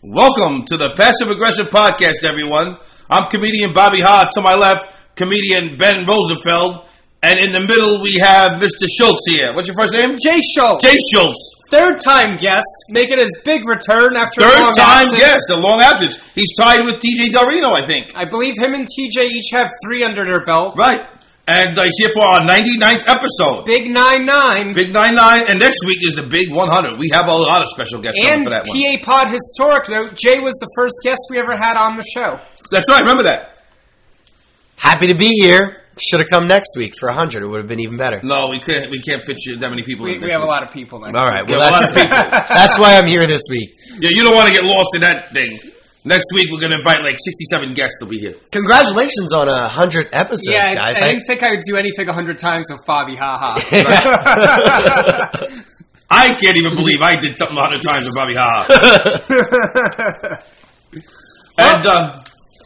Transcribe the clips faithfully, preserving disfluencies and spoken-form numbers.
Welcome to the Passive Aggressive Podcast, everyone. I'm comedian Bobby Ha. To my left, comedian Ben Rosenfeld. And in the middle, we have Mister Schultz here. What's your first name? Jay Schultz. Jay Schultz. Third time guest, making his big return after Third a long time absence. guest, a long absence. He's tied with T J Del Reno, I think. I believe him and T J each have three under their belt. Right. And uh, he's here for our ninety-ninth episode. Big nine nine. Big nine nine. And next week is the big one hundred. We have a lot of special guests and coming for that one. P A Pod historic note, Jay was the first guest we ever had on the show. That's right. Remember that. Happy to be here. Should have come next week for one hundred. It would have been even better. No, we can't. We can't fit you that many people. We, in we have a lot of people next All right. week. Well, that's, that's why I'm here this week. Yeah, you don't want to get lost in that thing. Next week, we're going to invite like sixty-seven guests to be here. Congratulations on a hundred episodes, yeah, guys. I, I didn't think I would do anything a hundred times with Bobby. Ha ha. I can't even believe I did something a hundred times with Bobby. Ha. And uh,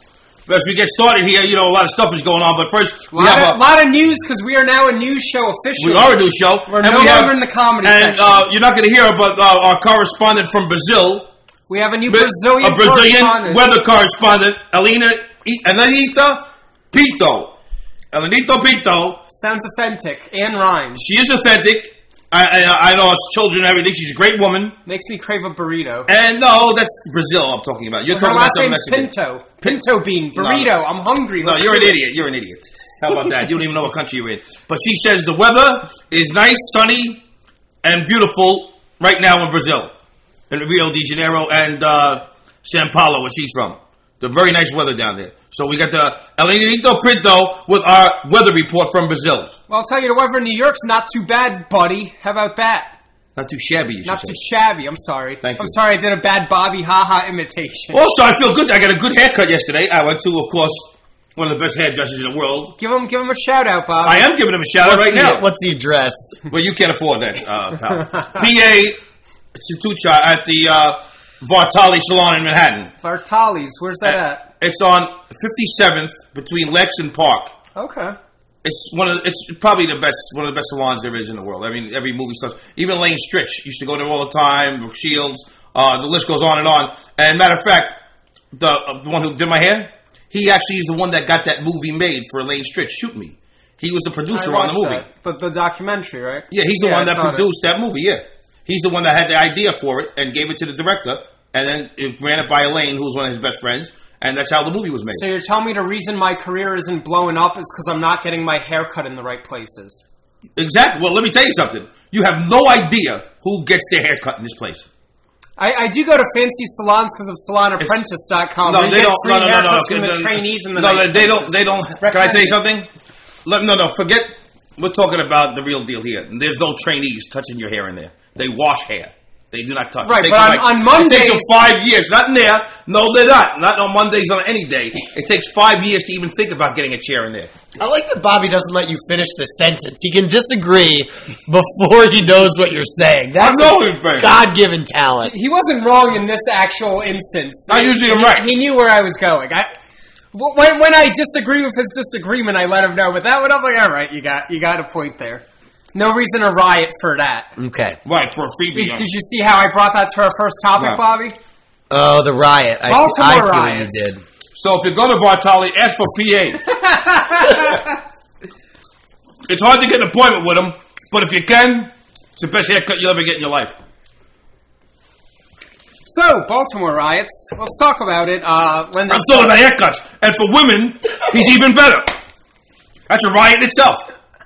as we get started here, you know, a lot of stuff is going on. But first, A we lot, have of, a lot of news because we are now a news show officially. we are a new show. We're and no we longer have, in the comedy And section. uh, you're not going to hear, but uh, our correspondent from Brazil. We have a new Brazilian a Brazilian correspondent. weather correspondent, Elena Elenita Pinto. Elenita Pinto. Sounds authentic and rhymes. She is authentic. I, I, I know it's children and everything. She's a great woman. Makes me crave a burrito. And no, that's Brazil I'm talking about. You're Her talking last about name's some Mexican. Pinto. Pinto bean. Burrito. No, no. I'm hungry. No, Let's you're do an it. idiot. You're an idiot. How about that? You don't even know what country you're in. But she says the weather is nice, sunny, and beautiful right now in Brazil. In Rio de Janeiro and uh, Sao Paulo, where she's from. The very nice weather down there. So we got the Elenito Pinto with our weather report from Brazil. Well, I'll tell you, the weather in New York's not too bad, buddy. How about that? Not too shabby, you should Not say. too shabby. I'm sorry. Thank I'm you. sorry I did a bad Bobby haha imitation. Also, I feel good. I got a good haircut yesterday. I went to, of course, one of the best hairdressers in the world. Give him, give him a shout out, Bobby. I am giving him a shout out right the, now. What's the address? Well, you can't afford that, uh, pal. P A Tucha at the uh, Vartali Salon in Manhattan. Bartali's. Where's that at? It's on fifty-seventh between Lex and Park. Okay. It's one of it's probably the best one of the best salons there is in the world. I mean, every movie star, even Lane Stritch used to go there all the time. Brooke Shields, uh, the list goes on and on. And matter of fact, the uh, the one who did my hair, he actually is the one that got that movie made for Lane Stritch. Shoot Me. He was the producer I on the watched movie. that. The, the documentary, right? Yeah, he's the Yeah, one I that saw produced that movie. Yeah, he's the one that had the idea for it and gave it to the director, and then it ran it by Elaine, who was one of his best friends. And that's how the movie was made. So you're telling me the reason my career isn't blowing up is because I'm not getting my hair cut in the right places? Exactly. Well, let me tell you something. You have no idea who gets their hair cut in this place. I, I do go to fancy salons because of salon apprentice dot com. No, they don't. No, no, no, no. From the trainees and the no, nice they don't. places. They don't. Can I tell you something? Let, no, no. Forget. We're talking about the real deal here. There's no trainees touching your hair in there. They wash hair. They do not touch. Right, It but takes on- like- on it takes them Mondays- five years. Not in there. No, they're not. Not on Mondays on any day. It takes five years to even think about getting a chair in there. I like that Bobby doesn't let you finish the sentence. He can disagree before he knows what you're saying. That's I know him, baby. God-given talent. He wasn't wrong in this actual instance. I usually am He- right. He knew where I was going. I, when when I disagree with his disagreement, I let him know. But that one, I'm like, all right, you got you got a point there. No reason to riot for that. Okay. Right, for a freebie. Did you see how I brought that to our first topic, No. Bobby? Oh, the riot. I see, Baltimore I see riots. what you did. So if you go to Vartali, ask for P A. It's hard to get an appointment with him, but if you can, it's the best haircut you'll ever get in your life. So, Baltimore riots. Let's talk about it. Uh, when I'm talking about haircuts. And for women, he's even better. That's a riot in itself.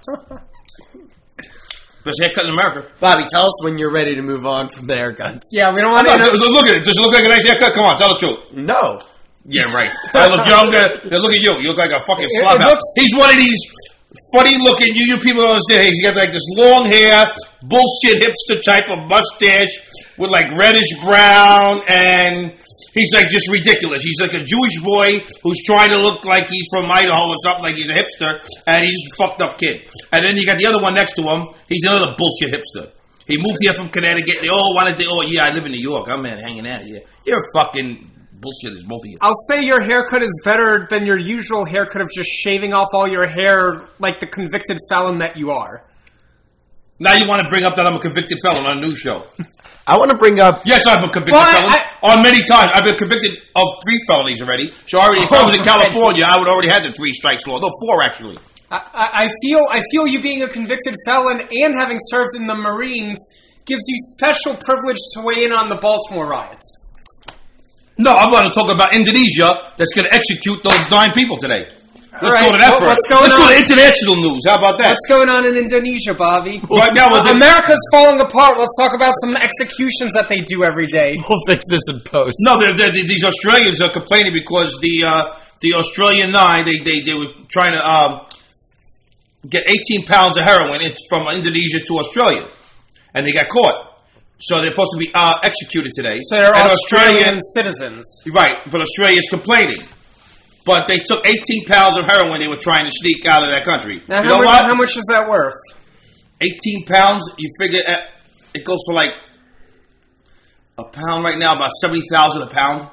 Best haircut in America. Bobby, tell us when you're ready to move on from the haircuts. Yeah, we don't want No, to. look at it. Does it look like a nice haircut? Come on, tell the truth. No. Yeah, right. I look younger. Now look at you. You look like a fucking It- slob it house. looks- He's one of these funny looking, you, you people don't understand. He's got like this long hair, bullshit hipster type of mustache with like reddish brown, and he's like just ridiculous. He's like a Jewish boy who's trying to look like he's from Idaho or something, like he's a hipster, and he's a fucked up kid. And then you got the other one next to him. He's another bullshit hipster. He moved here from Connecticut. They all wanted to, oh yeah, I live in New York. I'm man hanging out here. You're a fucking bullshit is both of you. I'll say your haircut is better than your usual haircut of just shaving off all your hair like the convicted felon that you are. Now you want to bring up that I'm a convicted felon on a news show. I want to bring up. Yes, I'm a convicted Well, felon. I- on many times. I've been convicted of three felonies already. So already, if I was in Oh, California, I would already have the three strikes law. No, four actually. I, I I feel I feel you being a convicted felon and having served in the Marines gives you special privilege to weigh in on the Baltimore riots. No, I'm going to talk about Indonesia that's going to execute those nine people today. Let's right, go to that what- first. what's going Let's go on? to international news. How about that? What's going on in Indonesia, Bobby? Right now, Uh, with the- America's falling apart. Let's talk about some executions that they do every day. We'll fix this in post. No, they're, they're, these Australians are complaining because the uh, the Australian nine they, they, they were trying to um, get eighteen pounds of heroin in, from Indonesia to Australia, and they got caught. So they're supposed to be uh, executed today. So they're And Australian citizens. right? But Australia's complaining. But they took eighteen pounds of heroin they were trying to sneak out of that country. Now, you how, know much, what? how much is that worth? eighteen pounds. You figure uh, it goes for like a pound right now, about seventy thousand a pound.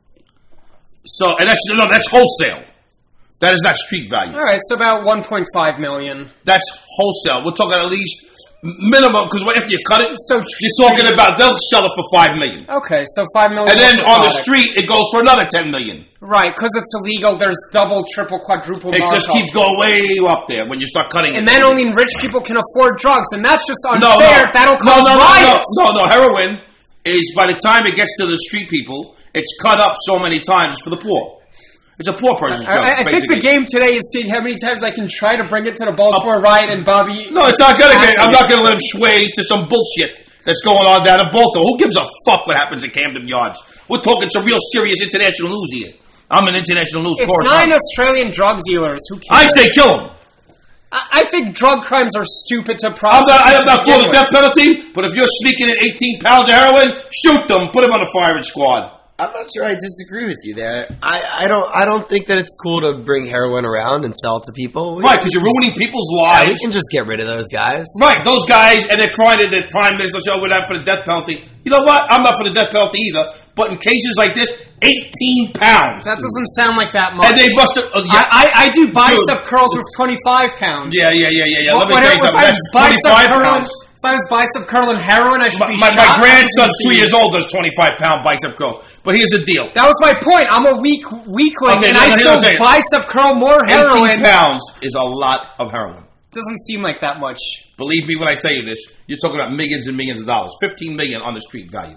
So, and that's no, that's wholesale. That is not street value. All right, so about one point five million. That's wholesale. We're talking at least minimum because if you cut it, So you're talking about they'll sell it for five million, Okay, so five million. and then worth of on the product. street it goes for another ten million. Right, because it's illegal. There's double, triple, quadruple. It just markup. keeps going way up there when you start cutting And it. then only rich people can afford drugs, and that's just unfair. no, no, That'll no, cause no, no, riots. no, no, no. Heroin is by the time it gets to the street people, it's cut up so many times for the poor. It's a poor person's drug. I, I think the basically. game today is seeing how many times I can try to bring it to the Baltimore riot, and Bobby. No, it's not gonna get. I'm not gonna let him sway to some bullshit that's going on down in Baltimore. Who gives a fuck what happens in Camden Yards? We're talking some real serious international news here. I'm an international news It's correspondent. nine Australian drug dealers. Who cares? I'd say kill him. I, I think drug crimes are stupid to I'm prosecute. not, I am not to for begin the death penalty, but if you're sneaking in eighteen pounds of heroin, shoot them. Put them on the firing squad. I'm not sure I disagree with you there. I, I don't I don't think that it's cool to bring heroin around and sell it to people. We, Right, because you're ruining people's yeah, we lives. can just get rid of those guys. Right, those guys, and they're crying to the prime minister, so we're not for the death penalty. You know what? I'm not for the death penalty either. But in cases like this, eighteen pounds. That doesn't sound like that much. And they must have. Uh, yeah, I, I, I do bicep curls with twenty-five pounds. yeah, yeah, yeah, yeah. yeah. Let me What- tell you what- something. if I That's was bicep twenty-five curling, pounds. if I was bicep curling heroin, I should My, be my, shot. my grandson's two Easy. years old does twenty-five pound bicep curl. But here's the deal. That was my point. I'm a weak weakling, Okay, and no, I no, still here's the thing. bicep curl more heroin. eighteen pounds is a lot of heroin. Doesn't seem like that much. Believe me when I tell you this. You're talking about millions and millions of dollars. fifteen million on the street value.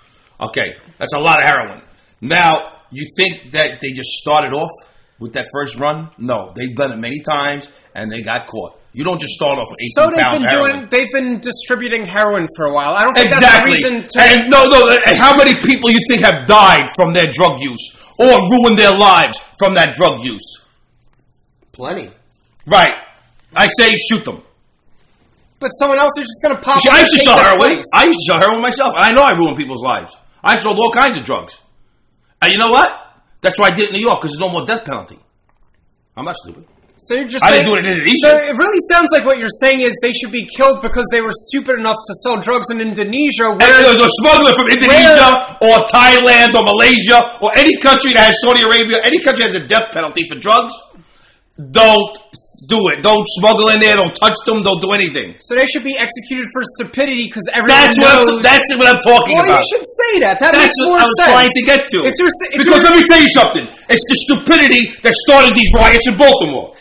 Okay, that's a lot of heroin. Now, you think that they just started off with that first run? No, they've done it many times, and they got caught. You don't just start off with eighteen So they've pounds been of heroin. doing. They've been distributing heroin for a while. I don't think Exactly. that's a reason to. And no, no. And how many people you think have died from their drug use or ruined their lives from that drug use? Plenty. Right. I say shoot them. But someone else is just going to pop. See, up I and used to take sell their heroin. place. I used to sell heroin myself. And I know I ruined people's lives. I sold all kinds of drugs. And you know what? That's why I did it in New York, because there's no more death penalty. I'm not stupid. So you're just I saying, didn't do it in Indonesia. So it really sounds like what you're saying is they should be killed because they were stupid enough to sell drugs in Indonesia. And Where the smuggler from Indonesia or Thailand or Malaysia or any country that has Saudi Arabia, any country that has a death penalty for drugs, don't do it. Don't smuggle in there. Don't touch them. Don't do anything. so they should be executed for stupidity because everyone That's what knows. I'm, that's what I'm talking well, about. you should say that. That That's makes what more I was sense. trying to get to. If you're, sa- if because you're, let me tell you something. It's the stupidity that started these riots in Baltimore.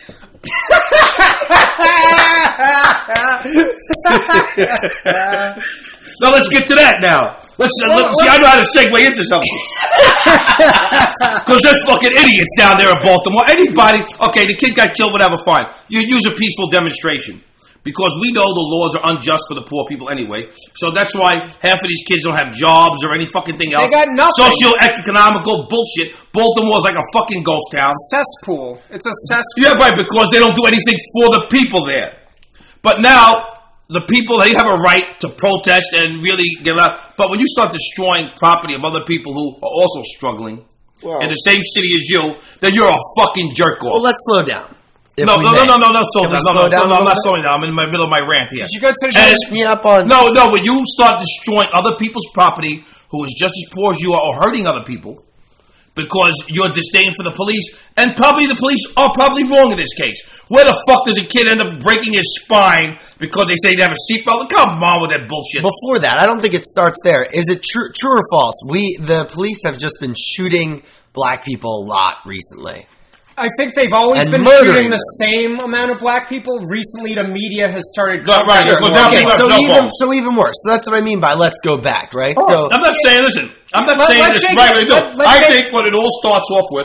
Now let's get to that now. Let's, uh, Well, let's see. I know how to segue into something. Because they're fucking idiots down there in Baltimore. Anybody, okay, the kid got killed, whatever, fine. You use a peaceful demonstration. Because we know the laws are unjust for the poor people anyway. So that's why half of these kids don't have jobs or any fucking thing else. They got nothing. Socio-economical bullshit. Baltimore's like a fucking ghost town. cesspool. It's a cesspool. Yeah, right, because they don't do anything for the people there. But now, the people, they have a right to protest and really get out. But when you start destroying property of other people who are also struggling Well, in the same city as you, then you're a fucking jerk off. well, let's slow down. If no, we no, no, may. no, no, no, slow Can we down. No, slow no, down no, a I'm not little bit? slowing down. I'm in the middle of my rant here. Did you go to the And- Catch me up on. No, no, when you start destroying other people's property who is just as poor as you are or hurting other people, because your disdain for the police, and probably the police are probably wrong in this case. Where the fuck does a kid end up breaking his spine because they say they have a seatbelt? Come on with that bullshit. Before that, I don't think it starts there. Is it true, true or false? We, the police, have just been shooting black people a lot recently. I think they've always And been murdering shooting the them. same amount of black people. Recently, the media has started. No, right, covering look, more. now Okay, people have so cell even phones. so even worse. So that's what I mean by let's go back, right? So I'm not saying, listen, I'm not Let- saying let's this shake right. it. No, Let- let's I shake- think what it all starts off with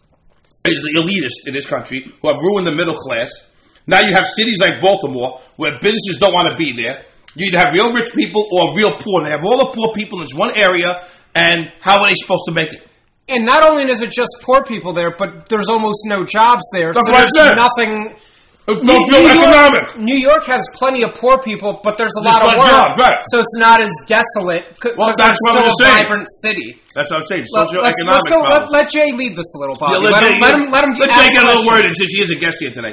is the elitists in this country who have ruined the middle class. Now you have cities like Baltimore where businesses don't want to be there. You either have real rich people or real poor. They have all the poor people in this one area, and how are they supposed to make it? And not only is it just poor people there, but there's almost no jobs there. So That's what I there's said. nothing. It's New, no New real York, economic. New York has plenty of poor people, but there's a There's lot of no work, jobs, right. so it's not as desolate because Well, there's that's what still I'm a saying. vibrant city. That's what I'm saying. Let, Socioeconomic let's, let's go. Let, problems. let Jay lead this a little, Bobby. Yeah, let, Jay- him, let him. Let him. Let ask Jay get a little questions. word in since he is a guest here tonight.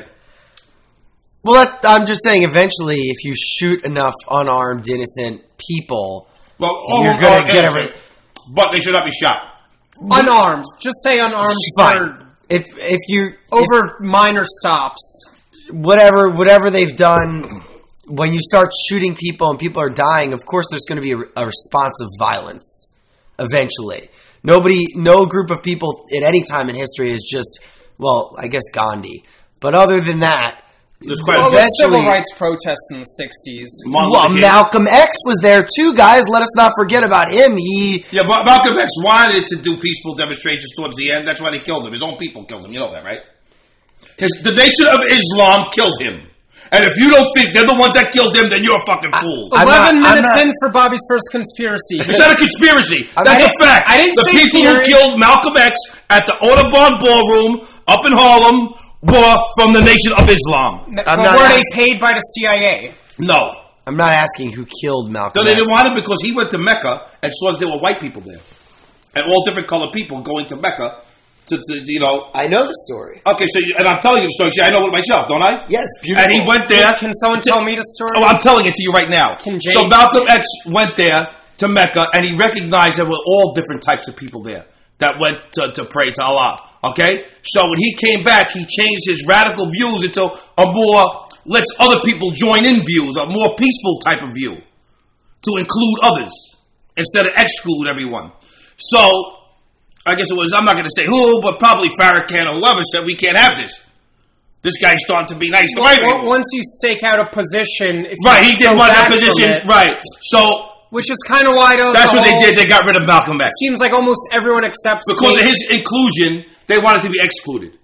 well, that, I'm just saying. Eventually, if you shoot enough unarmed, innocent people, Well, You're all- gonna all get innocent, but they should not be shot. Unarmed. Just say unarmed fine. for If if you over minor stops. whatever whatever they've done, when you start shooting people and people are dying, of course there's going to be a, a response of violence eventually. Nobody, no group of people at any time in history is just, well, I guess Gandhi. But other than that, There's quite Well, a the bit. civil eventually- rights protests in the sixties. Martin well, Luther King. Malcolm X was there too, guys. Let us not forget about him. He Yeah, but Malcolm X wanted to do peaceful demonstrations towards the end. That's why they killed him. His own people killed him. You know that, right? His, the Nation of Islam killed him. And if you don't think they're the ones that killed him, then you're a fucking fool. I'm Eleven not- I'm minutes not- in for Bobby's first conspiracy. It's not a conspiracy. I That's a didn't- fact. I didn't the say people theory. who killed Malcolm X at the Audubon Ballroom up in Harlem were from the Nation of Islam. But I'm were not they asking- paid by the C I A? No. I'm not asking who killed Malcolm No, they X. didn't want him because he went to Mecca and saw that there were white people there. And all different colored people going to Mecca to, to you know. I know the story. Okay, so, you, and I'm telling you the story. See, I know it myself, don't I? Yes, beautiful. And he went there. Can someone tell me the story? Oh, I'm telling it to you right now. Can Jay- So Malcolm X went there to Mecca, and he recognized there were all different types of people there that went to, to pray to Allah. Okay? So when he came back, he changed his radical views into a more, let's other people join in views, a more peaceful type of view to include others instead of exclude everyone. So I guess it was, I'm not going to say who, but probably Farrakhan or whoever said we can't have this. This guy's starting to be nice to white Well, people. once you stake out a position, if you Right, he did go want back that from position. it, Right. So which is kind of why the, that's the what they whole- did. They got rid of Malcolm X. Seems like almost everyone accepts Because of gay- his inclusion, they wanted to be excluded.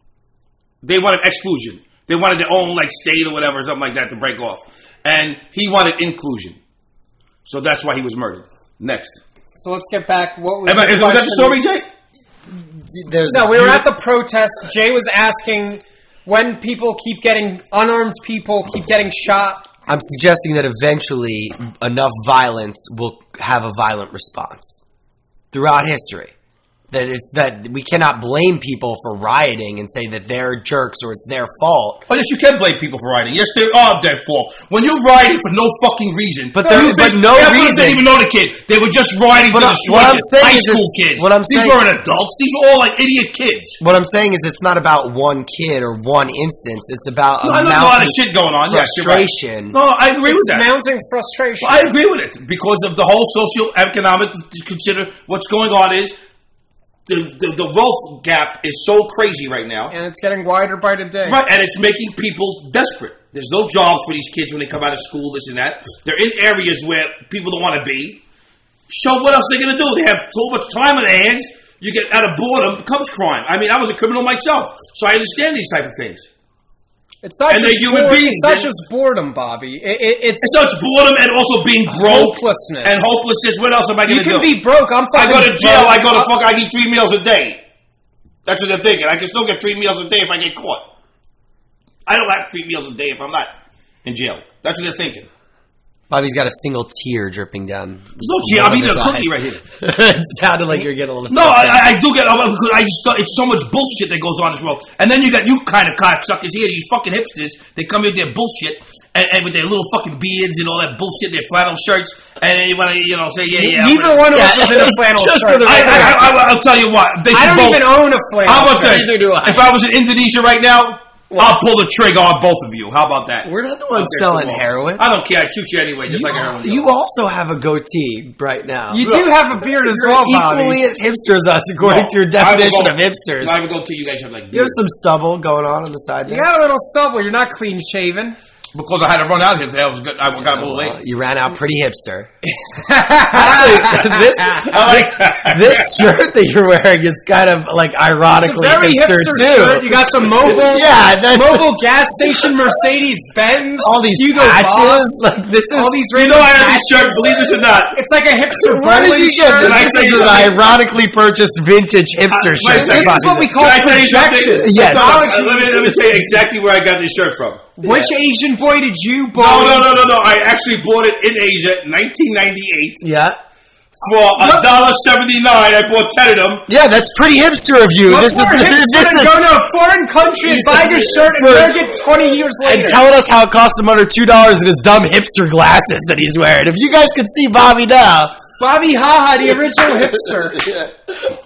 They wanted exclusion. They wanted their own like state or whatever, something like that to break off. And he wanted inclusion. So that's why he was murdered. Next. So let's get back. What was, Am I- the is, was that the story, question? Jay? There's No, we were at the protest. Jay was asking when people keep getting unarmed people keep getting shot. I'm suggesting that eventually enough violence will have a violent response throughout history. That it's that we cannot blame people for rioting and say that they're jerks or it's their fault. Oh, yes, you can blame people for rioting. Yes, they are their fault. When you're rioting for no fucking reason. But there- you but think- no yeah, but reason. They didn't even know the kid. They were just rioting But to I- destroy what I'm kids. saying high is school it's- kids. what I'm These saying- weren't adults. These were all like idiot kids. What I'm saying is it's not about one kid or one instance. It's about No, a I know there's a lot of mountain shit going on. Yes, you're right. frustration. No, I agree It's with that. mounting frustration. Well, I agree with it because of the whole socio-economic. Consider what's going on is the, the the wealth gap is so crazy right now, and it's getting wider by the day. right? And it's making people desperate. There's no jobs for these kids when they come out of school. This and that. They're in areas where people don't want to be. So what else are they going to do? They have so much time on their hands. You get out of boredom becomes crime. I mean, I was a criminal myself, so I understand these type of things. It's not And just they're human boredom, beings, It's not man. just boredom, Bobby. It, it, it's And so it's boredom and also being broke hopelessness. and hopelessness. What else am I going You to can do? be broke. I'm I fucking go to jail. broke. I go to fuck. I eat three meals a day. That's what they're thinking. I can still get three meals a day if I get caught. I don't have three meals a day if I'm not in jail. That's what they're thinking. Bobby's got a single tear dripping down. There's no jail. I'm one of eating a his cookie eyes. right here. It sounded like you're getting a little. No, I, I- I do get. Because I just thought it's so much bullshit that goes on in this world. And then you got you kind of cocksuckers here. These fucking hipsters. They come here with their bullshit. and, and with their little fucking beards and all that bullshit, their flannel shirts, and then you want to, you know, say, yeah, yeah. Neither one of us is in a flannel Just shirt. for the I, I, I, I'll tell you what. They I should don't both, even own a flannel How about shirt. this? Neither do I. If I was in Indonesia right now, I'll pull the trigger on both of you. How about that? We're not the ones Okay, selling come on. heroin. I don't care. I'd shoot you anyway, just You, like heroin. you also have a goatee right now. You do have a beard as You're well, equally Bobby. as hipster as us, according No, to your I would definition go- of hipsters. I would go till you guys have like You have beards. some stubble going on on the side You there. got a little stubble. You're not clean shaven. Because I had to run out here. That was good. I got a little Well, late. you ran out pretty hipster. Actually, this, I like that. this shirt that you're wearing is kind of like It's a ironically very hipster, hipster too. shirt. You got some mobile, Yeah, that's mobile gas station Mercedes Benz. all these Hugo patches. Boss, Like this is all these. You know I have this patches. shirt, believe this or not. It's like a hipster Where did bowling you get shirt. this? Can I This tell is you an something? ironically purchased vintage hipster Uh, shirt. wait a This is what we call Can I tell you something? projections. Yes. Psychology. Uh, let, me, let me tell you exactly where I got this shirt from. Which Asian boy did you boy? No, no, no, no, no. I actually bought it in Asia in nineteen ninety-eight Yeah. for a dollar seventy-nine. I bought ten of them. Yeah, that's pretty hipster of you. What's This more is hipster this than is go to a foreign country and buy your shirt and for- wear it twenty years and later? telling us how it cost him under two dollars and his dumb hipster glasses that he's wearing. If you guys could see Bobby now. Bobby Haha, the original hipster.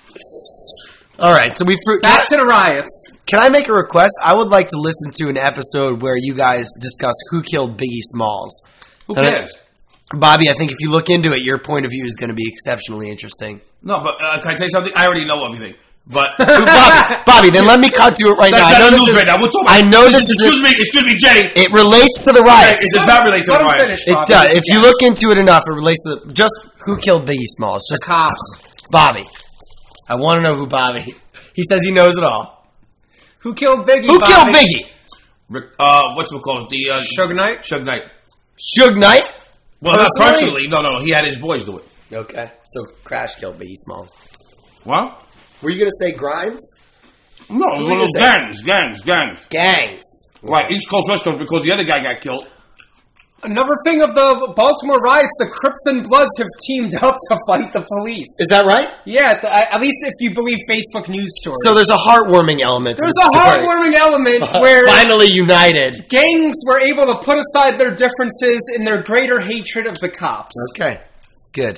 All right, so we fr- Back to the riots. can I make a request? I would like to listen to an episode where you guys discuss who killed Biggie Smalls. Who And I- cares? Bobby, I think if you look into it, your point of view is going to be exceptionally interesting. No, but uh, can I tell you something? I already know everything. But Bobby, Bobby, then let me cut to it right that's now. I not know the this news is, right now. We're talking I about- know Listen, this is. Excuse A, me, excuse me, Jay. it relates to the riots. It does not relate to Let the him riots. finish, It Bobby. does. If you Yes. look into it enough, it relates to the, just who killed Biggie Smalls. Just Cops. Bobby. I want to know who Bobby. He says he knows it all. Who killed Biggie? Who Bobby? killed Biggie? Rick- Uh, what's it called? The uh, Suge Knight? Suge Knight. Suge Knight? Well, not Personally? personally. No, no, no. He had his boys do it. Okay, so Crash killed Biggie Smalls. What? Were you going to say Grimes? No, it was Who one of is those that? gangs, gangs, gangs. Gangs. Right, East Coast, West Coast, because the other guy got killed. Another thing of the Baltimore riots, the Crips and Bloods have teamed up to fight the police. Is that right? Yeah, th- at least if you believe Facebook news stories. So there's a heartwarming element. to There's the a story. heartwarming element where Finally united. gangs were able to put aside their differences in their greater hatred of the cops. Okay, good.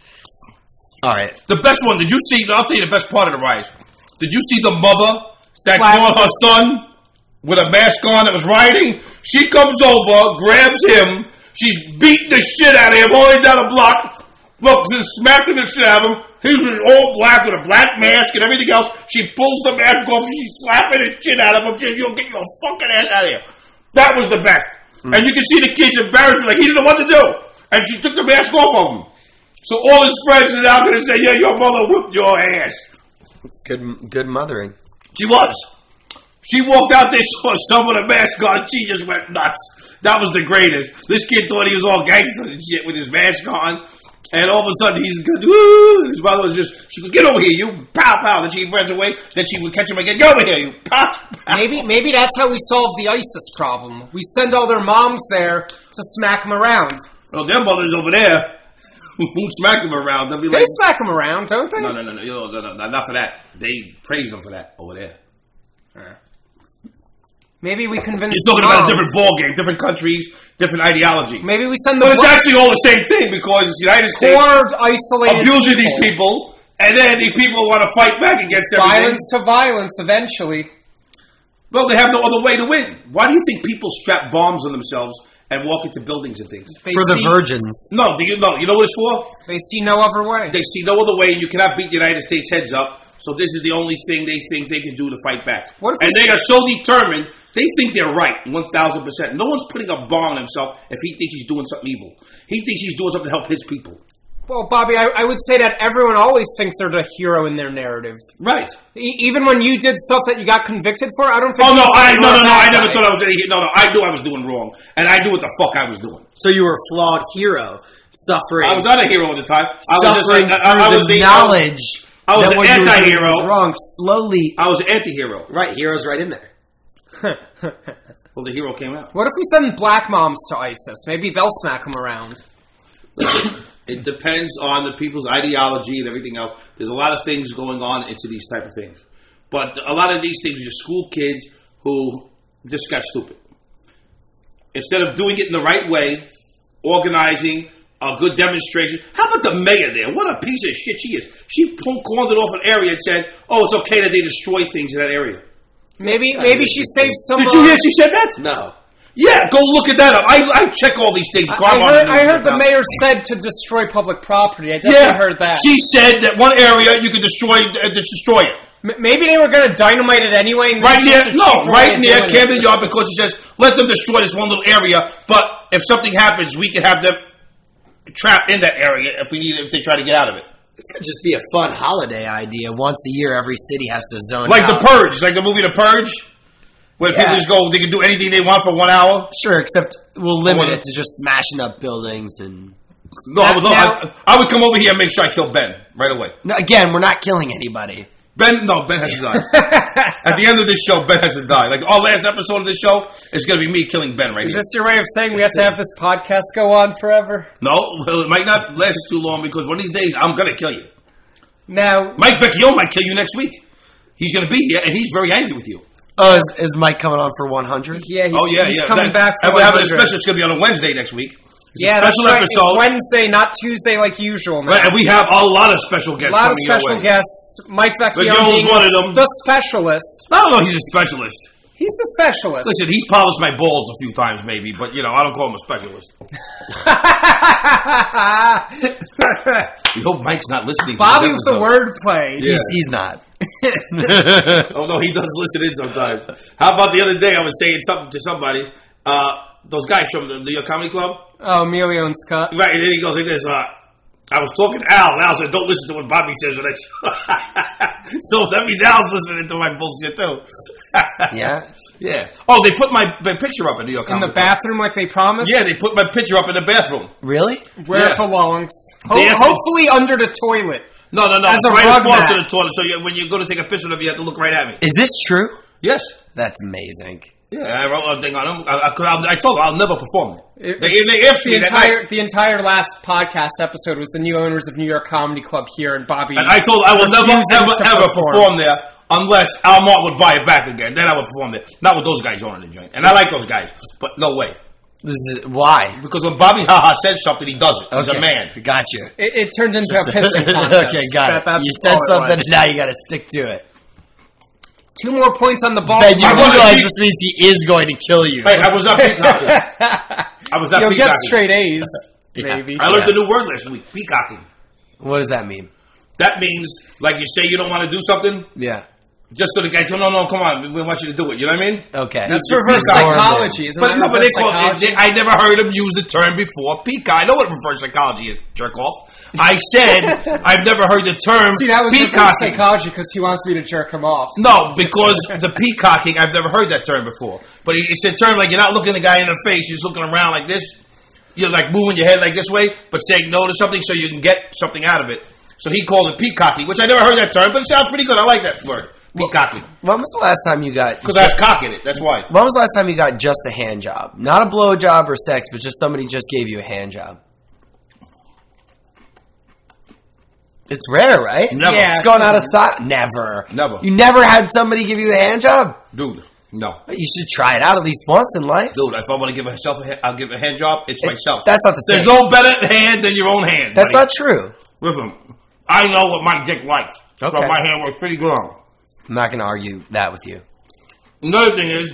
All right. The best one, did you see, I'll tell you the best part of the riots. Did you see the mother that Slap- caught her son with a mask on that was rioting? She comes over, grabs him, she's beating the shit out of him, holding down a block, looks and smacking the shit out of him. He's all black with a black mask and everything else. She pulls the mask off, she's slapping the shit out of him. She, You'll get your fucking ass out of here. That was the best. Hmm. And you can see the kids embarrassed, like he didn't know what to do. And she took the mask off of him. So all his friends are now going to say, yeah, your mother whipped your ass. It's good, good mothering. She was. She walked out there, saw someone with a mask on, she just went nuts. That was the greatest. This kid thought he was all gangster and shit with his mask on. And all of a sudden he's good. Woo! His mother was just, she goes, get over here, you. Pow, pow. Then she runs away. Then she would catch him again. Get over here, you. Pow, pow. Maybe maybe that's how we solve the ISIS problem. We send all their moms there to smack them around. Well, their mother's over there. Won't smack him around. They'll be They like, smack them around, don't they? no, no, no, no, you know, no, no, no, not for that. They praise them for that over there. Maybe we convince You're talking the about a moms. different ball game, different countries, different ideology. Maybe we send the But it's black actually all the same thing because the United States poor, isolated abusing these people, and then these people want to fight back against everything. Violence to violence, eventually. Well, they have no other way to win. Why do you think people strap bombs on themselves and walk into buildings and things? They For the see, virgins. No, do you know? You know what it's for? They see no other way. They see no other way, and you cannot beat the United States heads up. So this is the only thing they think they can do to fight back. What if and we they say- are so determined, they think they're right, one thousand percent. No one's putting a bomb on himself if he thinks he's doing something evil. He thinks he's doing something to help his people. Well, Bobby, I, I would say that everyone always thinks they're the hero in their narrative. Right. E- even when you did stuff that you got convicted for, I don't think. Oh, you no, thought I, you no, were no, a no, bad I never guy. thought I was any, no, no, I knew I was doing wrong. And I knew what the fuck I was doing. So you were a flawed hero, suffering, I was not a hero at the time. I was just suffering like, I, I through was the the knowledge I was that an what you were doing anti-hero. was wrong. Slowly, I was an anti-hero. right? Heroes right in there. Well, the hero came out. What if we send black moms to ISIS? Maybe they'll smack them around. It depends on the people's ideology and everything else. There's a lot of things going on into these type of things. But a lot of these things are just school kids who just got stupid. instead of doing it in the right way, organizing a good demonstration. How about the mayor there? What a piece of shit she is. She cornered off an area and said, "Oh, it's okay that they destroy things in that area." Maybe maybe she saved some. Did you hear she said that? No. Yeah, go look at that up. I, I check all these things. I, I heard, I heard the mayor said to destroy public property. I definitely yeah, heard that. She said that one area you could destroy, uh, destroy it. M- maybe they were going to dynamite it anyway. And right near, no, right near it. Camden Yard, because she says, let them destroy this one little area, but if something happens, we can have them trapped in that area if we need if they try to get out of it. This could just be a fun holiday idea. Once a year, every city has to zone like out. The Purge, like the movie The Purge, where Yeah. people just go, they can do anything they want for one hour. Sure, except we'll limit wanna- it to just smashing up buildings and. No, I would, Now- I, I would come over here and make sure I kill Ben right away. No, again, we're not killing anybody. Ben, no, Ben has to die. At the end of this show, Ben has to die. Like our last episode of this show is going to be me killing Ben right Is here. this your way of saying we have to have this podcast go on forever? No, well, it might not last too long because one of these days I'm going to kill you. Now, Mike Vecchio might kill you next week. He's going to be here and he's very angry with you. Oh, is, is Mike coming on for one hundred? yeah, he's, Oh yeah, he's yeah. coming That- back for and we're having a one hundred. special. It's going to be on a Wednesday next week. It's Yeah, a that's special right. episode. It's Wednesday, not Tuesday like usual. Now. Right, and we have a lot of special guests a lot of coming your special way. guests. Mike Vecchio Vecchio's being one of them. the specialist. I don't know. He's a specialist. He's the specialist. Listen, he's polished my balls a few times, maybe, but you know, I don't call him a specialist. We hope Mike's not listening. to Bobby this with the episode. wordplay. Yeah. He's, he's not. Oh no, he does listen in sometimes. How about the other day? I was saying something to somebody. Uh, those guys from the New York Comedy Club, Oh, Emilio and Scott. right? And then he goes like this. Uh, I was talking to Al, and Al said, "Don't listen to what Bobby says." And I so that means Al's listening to my bullshit too. Yeah. Yeah. Oh, they put my, my picture up in New York In Comedy the Club. bathroom like they promised? Yeah, they put my picture up in the bathroom. Really? Where Yeah. it belongs. Ho- They have to- hopefully under the toilet. No, no, no. As It's a right rug across mat. to the toilet. So you, when you go to take a picture of me, you have to look right at me. Is this true? Yes. That's amazing. Yeah, I wrote a thing on him. I, I, I, I told her I'll never perform It- it. They, they asked me The that entire night. the entire last podcast episode was the new owners of New York Comedy Club here, and Bobby. And I told her I will never, refusing ever, to ever perform. perform there unless Al Mart would buy it back again. Then I would perform there. Not with those guys owning the joint. And I like those guys, but no way. This is, why? Because when Bobby Haha says something, he does it. He's Okay. a man. Gotcha. It, it turned into a pissing contest. Okay, got That- it. that's You said all it something, was. now you got to stick to it. Two more points on the ball. Ben, you I wanna realize keep- this means he is going to kill you. Hey, I was not peacocking. I was not You'll get peacocking. straight A's, Yeah. maybe. I learned Yeah. a new word last week, peacocking. What does that mean? That means, like you say you don't want to do something, Yeah. just so the guy go, no, no, come on, we want you to do it. You know what I mean? Okay. That's You're reverse peacocking. psychology, isn't But that no, but they reverse call it, psychology? they, I never heard him use the term before. Peacock. I know what reverse psychology is, jerk off. I said I've never heard the term See, that was reverse peacocking. psychology because he wants me to jerk him off. No, because the peacocking, I've never heard that term before. But it's a term like you're not looking the guy in the face, you're just looking around like this. You're like moving your head like this way, but saying no to something so you can get something out of it. So he called it peacocking, which I never heard that term, but it sounds pretty good. I like that word, peacocking. When was the last time you got... Because I was cocking it, that's why. When was the last time you got just a hand job? Not a blow job or sex, but just somebody just gave you a hand job. It's rare, right? Never. Yeah. It's going out of style. Never. Never. You never had somebody give you a hand job? Dude, no. You should try it out at least once in life. Dude, if I want to give myself a hand, I'll give a hand job, it's It- myself. That's not the same. There's no better hand than your own hand. That's buddy. not true. Listen, I know what my dick likes. So Okay. my hand works pretty good. I'm not going to argue that with you. Another thing is,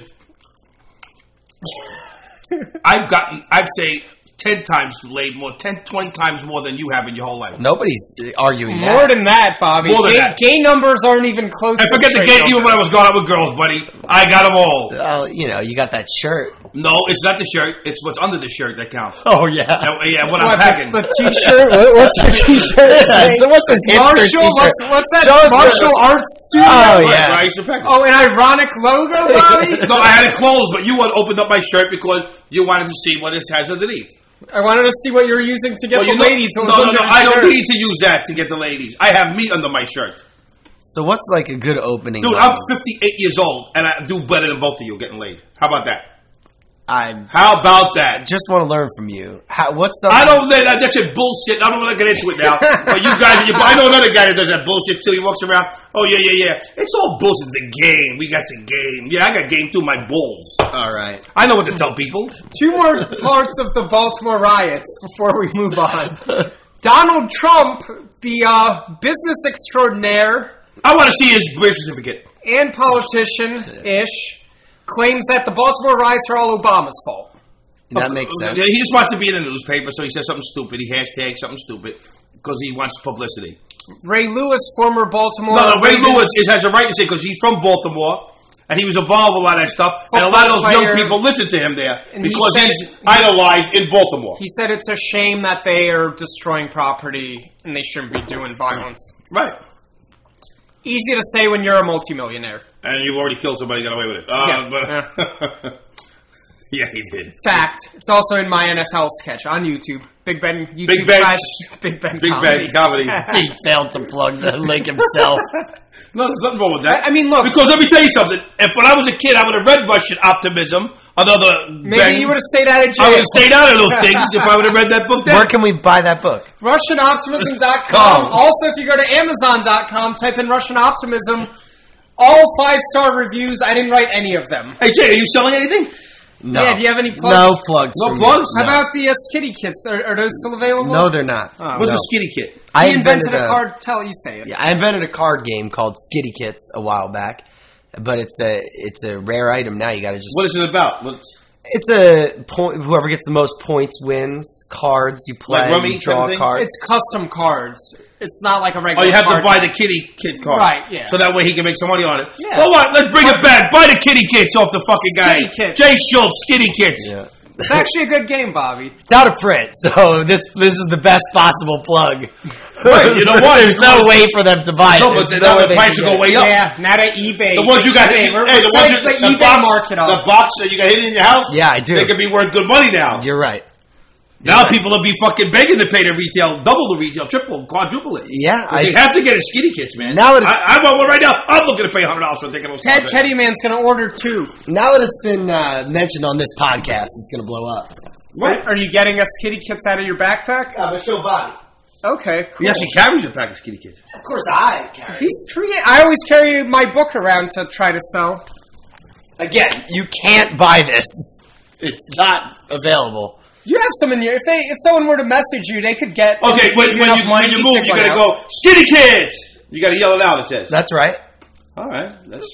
I've gotten, I'd say, ten times laid more, ten, twenty times more than you have in your whole life. Nobody's arguing More that. than that, Bobby. More than gay, that. gay numbers aren't even close I to forget the straight gate, numbers. even when I was going out with girls, buddy. I got them all. Well, you know, you got that shirt. No, it's not the shirt. It's what's under the shirt that counts. Oh, yeah. Uh, yeah, what I'm What, packing. the, the t-shirt? What- What's your t-shirt? say? What's this hipster Marshall? t-shirt? What's, what's that? Show us Martial the- Arts Studio? Oh, Right, yeah. right, I used to pack it. Oh, an ironic logo, Bobby? No, I had it closed, but you want opened up my shirt because you wanted to see what it has underneath. I wanted to see what you were using to get Well, the you know- ladies. What was no, no, under no, the I don't shirt. need to use that to get the ladies. I have meat under my shirt. So what's like a good opening? Dude, line? I'm fifty-eight years old, and I do better than both of you getting laid. How about that? I How about that? just want to learn from you. How, what's something? I don't. That, that's your bullshit. I don't want to get into it now. But you guys, you, I know another guy that does that bullshit too. He walks around. Oh yeah, yeah, yeah. It's all bullshit. The game. We got the game. Yeah, I got game too. My bulls. All right. I know what to tell people. Two more parts of the Baltimore riots before we move on. Donald Trump, the uh, business extraordinaire I want to see his birth certificate. and politician-ish, claims that the Baltimore riots are all Obama's fault. That makes sense. Yeah, he just wants to be in the newspaper, so he says something stupid. He hashtags something stupid because he wants publicity. Ray Lewis, former Baltimore... No, no, Ray Ravens- Lewis is, has a right to say because he's from Baltimore. And he was involved with a lot of that stuff. And a lot of those Football young player. people listen to him there And he because said- he's idolized in Baltimore. He said it's a shame that they are destroying property and they shouldn't be doing violence. Right. Easy to say when you're a multimillionaire. And you've already killed somebody, got away with it. Uh, Yeah. But yeah, he did. Fact. It's also in my N F L sketch on YouTube. Big Ben YouTube Big Ben. slash Big Ben Big comedy. Ben comedy. He failed to plug the link himself. No, there's nothing wrong with that. I- I mean, look- Because let me tell you something. If when I was a kid, I would have read Russian Optimism, another Maybe Ben, you would have stayed out of I jail. would have stayed out of those things if I would have read that book then. Where can we buy that book? Russian Optimism dot com. Come. Also, if you go to Amazon dot com, type in Russian Optimism. All five-star reviews. I didn't write any of them. Hey, Jay, are you selling anything? No. Yeah, do you have any plugs? No plugs. No from plugs? me. How about the uh, Skitty Kits? Are, are those still available? No, they're not. Oh. What's No. a skinny kid? I He invented, invented a card. Tell you say it. Yeah, I invented a card game called Skitty Kits a while back, but it's a it's a rare item now. You got to just What is it about? What's, it's a point. Whoever gets the most points wins. Cards you play, Like rummy you draw kind of thing? cards. It's custom cards. It's not like a oh, regular. you have card to buy the kitty kid card. Right, yeah. So that way he can make some money on it. Yeah. Well, what? Let's bring it back. Buy the kitty kits off the fucking guy. Skitty Kits. Jay Schultz, Skitty Kits. Yeah. It's actually a good game, Bobby. It's out of print, so this this is the best possible plug. Right, you know what? There's no way for them to buy it. No, but There's now way the they price can will go get it. way up. Yeah, not at eBay. The ones you got, eBay. hey, We're, the we're ones setting you, the the eBay box, market the up. box that you got hidden in your house. Yeah, I do. They could be worth good money now. You're right. Now right. people will be fucking begging to pay the retail, double the retail, triple, quadruple it. Yeah, I, they I, have to get a Skitty Kits, man. Now that it- I, I want one right now. I'm looking to pay one hundred dollars for a ticket. on Ted Sunday. Teddy Man's going to order two. now that it's been uh, mentioned on this podcast, it's going to blow up. What? Are you getting us kitty kits out of your backpack? I'm gonna show Bobby. Okay, cool. He actually carries a pack of Skitty Kits. Of course, I carry. He's creative. I always carry my book around to try to sell. Again, you can't buy this. It's not available. You have some in your. If they, if someone were to message you, they could get. Okay, give when, when enough you money when you to move, take you one gotta out. go Skitty Kids. You gotta yell it out. It says. That's right. All right. That's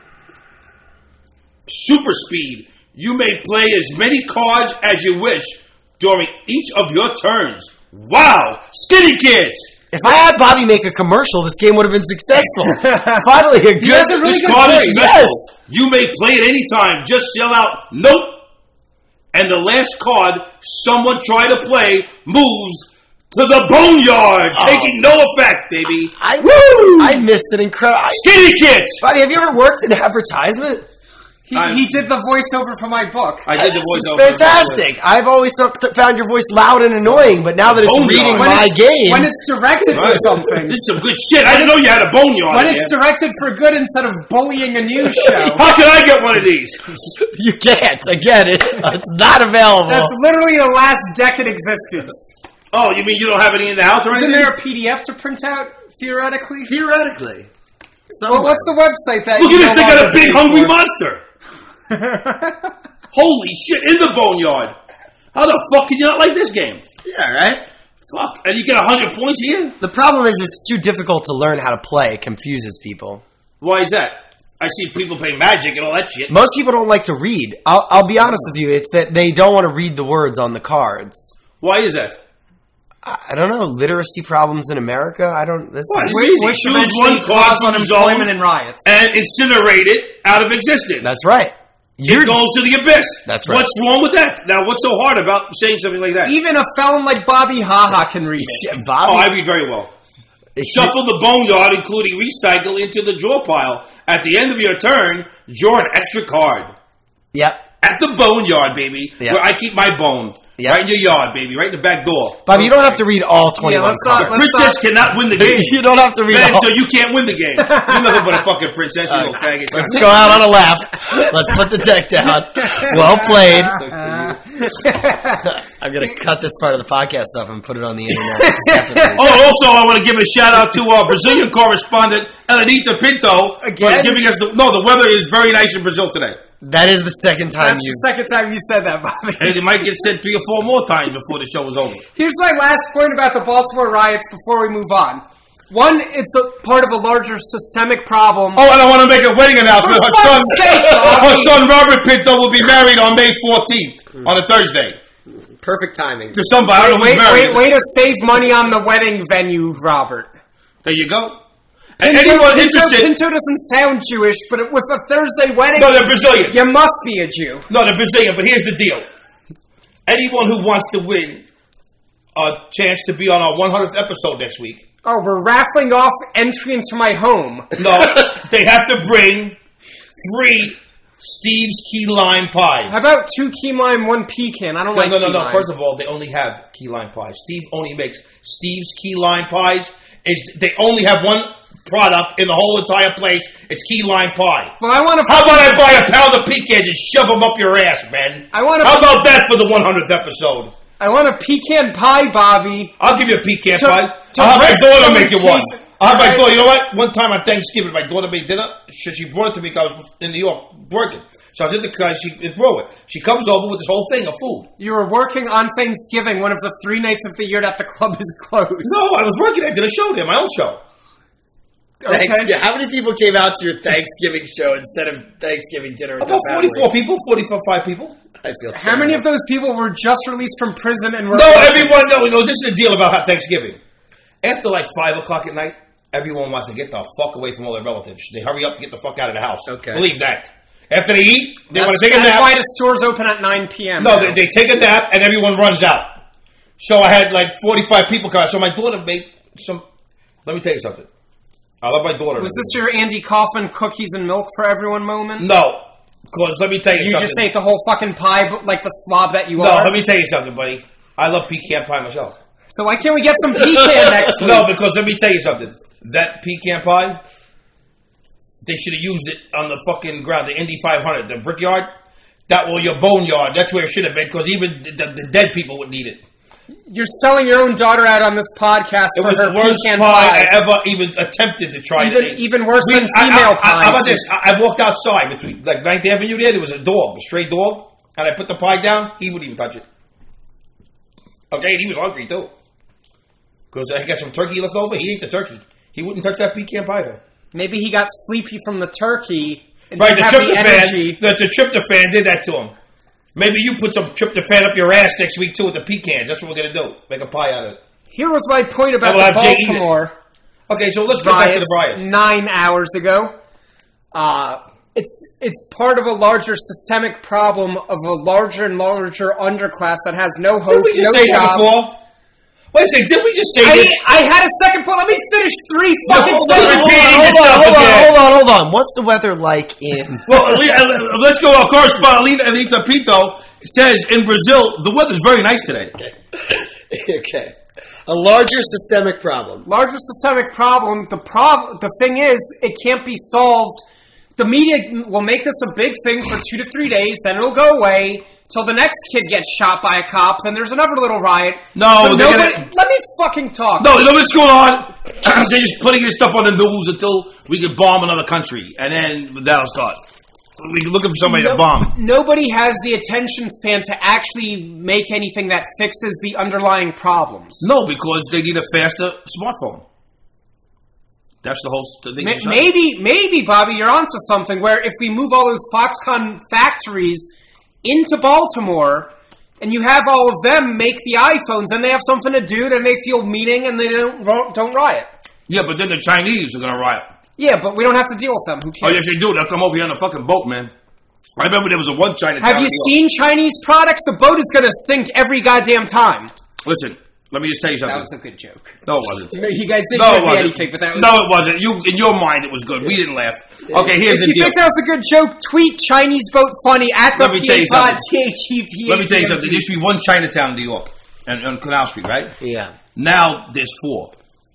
super speed. You may play as many cards as you wish during each of your turns. Wow, Skitty Kids. If I had Bobby make a commercial, this game would have been successful. Finally, a good. He has a really This good card is voice. special. Yes. You may play it anytime. Just yell out, nope. And the last card someone tried to play moves to the boneyard, Oh. taking no effect, baby. I, Woo! I missed an incredible. Skitty Kids. Bobby, have you ever worked in advertisement? He, I- he did the voiceover for my book. I did the This voice is over. fantastic. I've always th- found your voice loud and annoying, but now that it's Boneyard. reading When my it's, game, when it's directed Right. to something. This is some good shit. I didn't know you had a boneyard. When in it's here. directed for good instead of bullying a news show. How can I get one of these? you can't. Again, it, it's not available. That's literally the last decade existence. Oh, you mean you don't have any in the house or Isn't anything? there a P D F to print out, theoretically? Theoretically. Well, what's the website that Look you at this. no They got a longer big pay hungry for? monster. Holy shit! In the boneyard. How the fuck can you not like this game? Yeah, right? Fuck. And you get a hundred points here. The problem is it's too difficult to learn how to play. It confuses people. Why is that? I see people play Magic and all that shit. Most people don't like to read. I'll, I'll be honest with you. It's that they don't want to read the words on the cards. Why is that? I I don't know. Literacy problems in America? I don't... This Why? is, It's easy. Which Choose eventually one card cause from the unemployment zone and riots. and incinerate it out of existence. that's right. It goes to the abyss. That's right. What's wrong with that? Now, what's so hard about saying something like that? Even a felon like Bobby Haha can read it. Shit, Oh, Bobby, I read very well. Shuffle the boneyard, including recycle, into the draw pile. At the end of your turn, draw an extra card. Yep. At the boneyard, baby, Yeah. where I keep my bone. Yeah. Right in your yard, baby. Right in the back door. Bobby, you don't have to read all twenty-one Yeah, let's not- cards. let's Princess cannot win the game. You don't have to read Man, all. so you can't win the game. You're nothing but a fucking princess, you little faggot. Let's go out on a laugh. Let's put the deck down. Well played. I'm going to cut this part of the podcast off and put it on the internet. Oh, also, I want to give a shout out to our Brazilian correspondent, Elenita Pinto. Again? For giving us the, no, the weather is very nice in Brazil today. That is the second time That's you. the second time you said that, Bobby. And it might get said three or four more times before the show is over. Here's my last point about the Baltimore riots before we move on. One, it's a part of a larger systemic problem. Oh, and I want to make a wedding announcement. For Her son, fuck's sake, her Bobby. son Robert Pinto will be married on May fourteenth, on a Thursday. Perfect timing. To somebody. I don't know Wait, who's married. wait, way to save money on the wedding venue, Robert. There you go. And Pinto, anyone Pinto, interested... Pinto doesn't sound Jewish, but with a Thursday wedding, No, they're Brazilian. you must be a Jew. No, they're Brazilian, but here's the deal. Anyone who wants to win a chance to be on our one hundredth episode next week, Oh, we're raffling off entry into my home. no, they have to bring three Steve's Key Lime pies. How about two key lime, one pecan? I don't No, like no, no, key no. lime. First of all, they only have key lime pies. Steve only makes Steve's Key Lime pies. Is They only have one product in the whole entire place. It's key lime pie. Well, I want to. How about I buy a pound of pecans and shove them up your ass, man? I wanna- How about that for the one hundredth episode? I want a pecan pie, Bobby. I'll give you a pecan To- pie. to I'll have my rest daughter some make you case- one. I'll have my Right. daughter. You know what? One time on Thanksgiving, my daughter made dinner. She, she brought it to me because I was in New York working. So I was at the car. She it brought it. She comes over with this whole thing of food. You were working on Thanksgiving, one of the three nights of the year that the club is closed. No, I was working. I did a show there, my own show. Okay. Thanksgiving. How many people came out to your Thanksgiving show instead of Thanksgiving dinner with About their family? forty-four people, forty-five people. I feel How many of those people were just released from prison and were... No, everyone. No, no. This is the deal about Thanksgiving. After like five o'clock at night, everyone wants to get the fuck away from all their relatives. They hurry up to get the fuck out of the house. Okay. Believe that. After they eat, they That's, want to take a that's nap. why the stores open at nine p.m. No, now. they, they take a nap and everyone runs out. So I had like forty-five people come out. So my daughter made some. Let me tell you something. I love my daughter. Was this your Andy Kaufman cookies and milk for everyone moment? No, because let me tell you, You something. just ate the whole fucking pie, but like the slob that you No, are? let me tell you something, buddy. I love pecan pie myself. So why can't we get some pecan next week? No, because let me tell you something. That pecan pie, they should have used it on the fucking ground, the Indy five hundred, the brickyard. That was your boneyard. That's where it should have been, because even the, the, the dead people would need it. You're selling your own daughter out on this podcast It for was her the worst pecan pie pie. I ever even attempted to try. Even- to eat. even worse than I- female I, I, How about pies. this? I, I walked outside between like ninth Avenue there. There was a dog, a stray dog, and I put the pie down. He wouldn't even touch it. Okay, and he was hungry too, because I got some turkey left over. He ate the turkey. He wouldn't touch that pecan pie though. Maybe he got sleepy from the turkey and Right, the didn't have the energy. tryptophan. The, the tryptophan did that to him. Maybe you put some tryptophan up your ass next week too with the pecans. That's what we're gonna do. Make a pie out of it. Here was my point about We'll the have Jay eat it. Baltimore Okay, so let's get back to riots the riots. nine hours ago. Uh, it's it's part of a larger systemic problem of a larger and larger underclass that has no hope, Did we just no say that job. before? Wait a second, did we just say I, this? I had a second point. Let me finish three No, fucking hold on, sentences. repeating Hold on, yourself hold on, again. hold on, hold on. What's the weather like in... Well, Ali- uh, let's go. Our correspondent, Anita Pinto, says in Brazil, the weather's very nice today. Okay. A larger systemic problem. Larger systemic problem. The prob- The thing is, it can't be solved. The media will make this a big thing for two to three days, then it'll go away till the next kid gets shot by a cop. Then there's another little riot. No, But they're nobody. gonna- Let me fucking talk. No, you know what's going on? They're just putting this stuff on the news until we can bomb another country, and then that'll start. We're looking for somebody No- to bomb. Nobody has the attention span to actually make anything that fixes the underlying problems. No, because they need a faster smartphone. That's the whole st- thing. Ma- you're saying. Maybe, maybe, Bobby, you're onto something. Where if we move all those Foxconn factories into Baltimore, and you have all of them make the iPhones, and they have something to do, then they feel meaning, and they don't don't riot. Yeah, but then the Chinese are going to riot. Yeah, but we don't have to deal with them. Who Oh, cares? yes, they do. They'll come over here on a fucking boat, man. I remember there was a one China. Have you seen Chinese products? The boat is going to sink every goddamn time. Listen, Let me just tell you something. That was a good joke. No, it wasn't. No, you guys didn't No, give it me wasn't. anything, but that was... No, it wasn't. You, in your mind, it was good. We didn't laugh. Okay, here's If the you deal. think that was a good joke, tweet Chinese boat funny at the Let me tell you P A Pod, something. T H E P A. Let me tell you something. There used to be one Chinatown in New York, and on Canal Street, right? Yeah. Now there's four.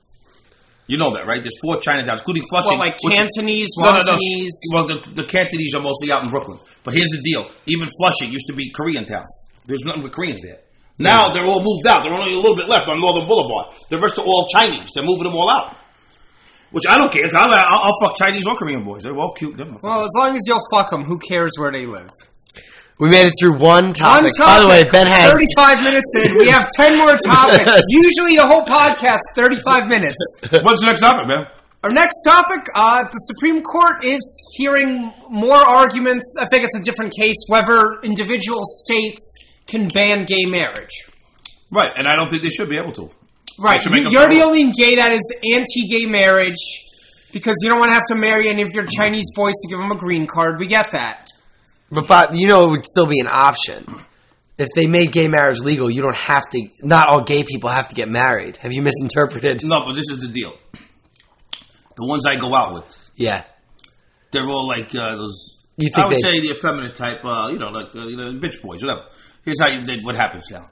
You know that, right? There's four Chinatowns, including Flushing. Well, like which- Cantonese, No, no, no. Wontonese. Well, the, the Cantonese are mostly out in Brooklyn. But here's the deal. Even Flushing used to be Korean town. There's nothing but Koreans there. Now they're all moved out. There are only a little bit left on Northern Boulevard. The rest are all Chinese. They're moving them all out. Which I don't care. I'll, I'll, I'll fuck Chinese or Korean boys. They're all cute. They're Well, as long as you'll fuck them, who cares where they live? We made it through one topic. One topic. By the way, Ben has thirty-five minutes in. We have ten more topics. Usually the whole podcast, thirty-five minutes. What's the next topic, man? Our next topic, uh, the Supreme Court is hearing more arguments. I think it's a different case, whether individual states can ban gay marriage. Right, and I don't think they should be able to. Right, should make you, a you're the rule. only gay that is anti-gay marriage because you don't want to have to marry any of your Chinese boys to give them a green card. We get that. But Bob, you know it would still be an option. If they made gay marriage legal, you don't have to, not all gay people have to get married. Have you misinterpreted? No, but this is the deal. The ones I go out with, Yeah. they're all like uh, those, You I think would they... say the effeminate type, uh, you know, like, uh, you know, bitch boys, whatever. Here's how you did what happens now.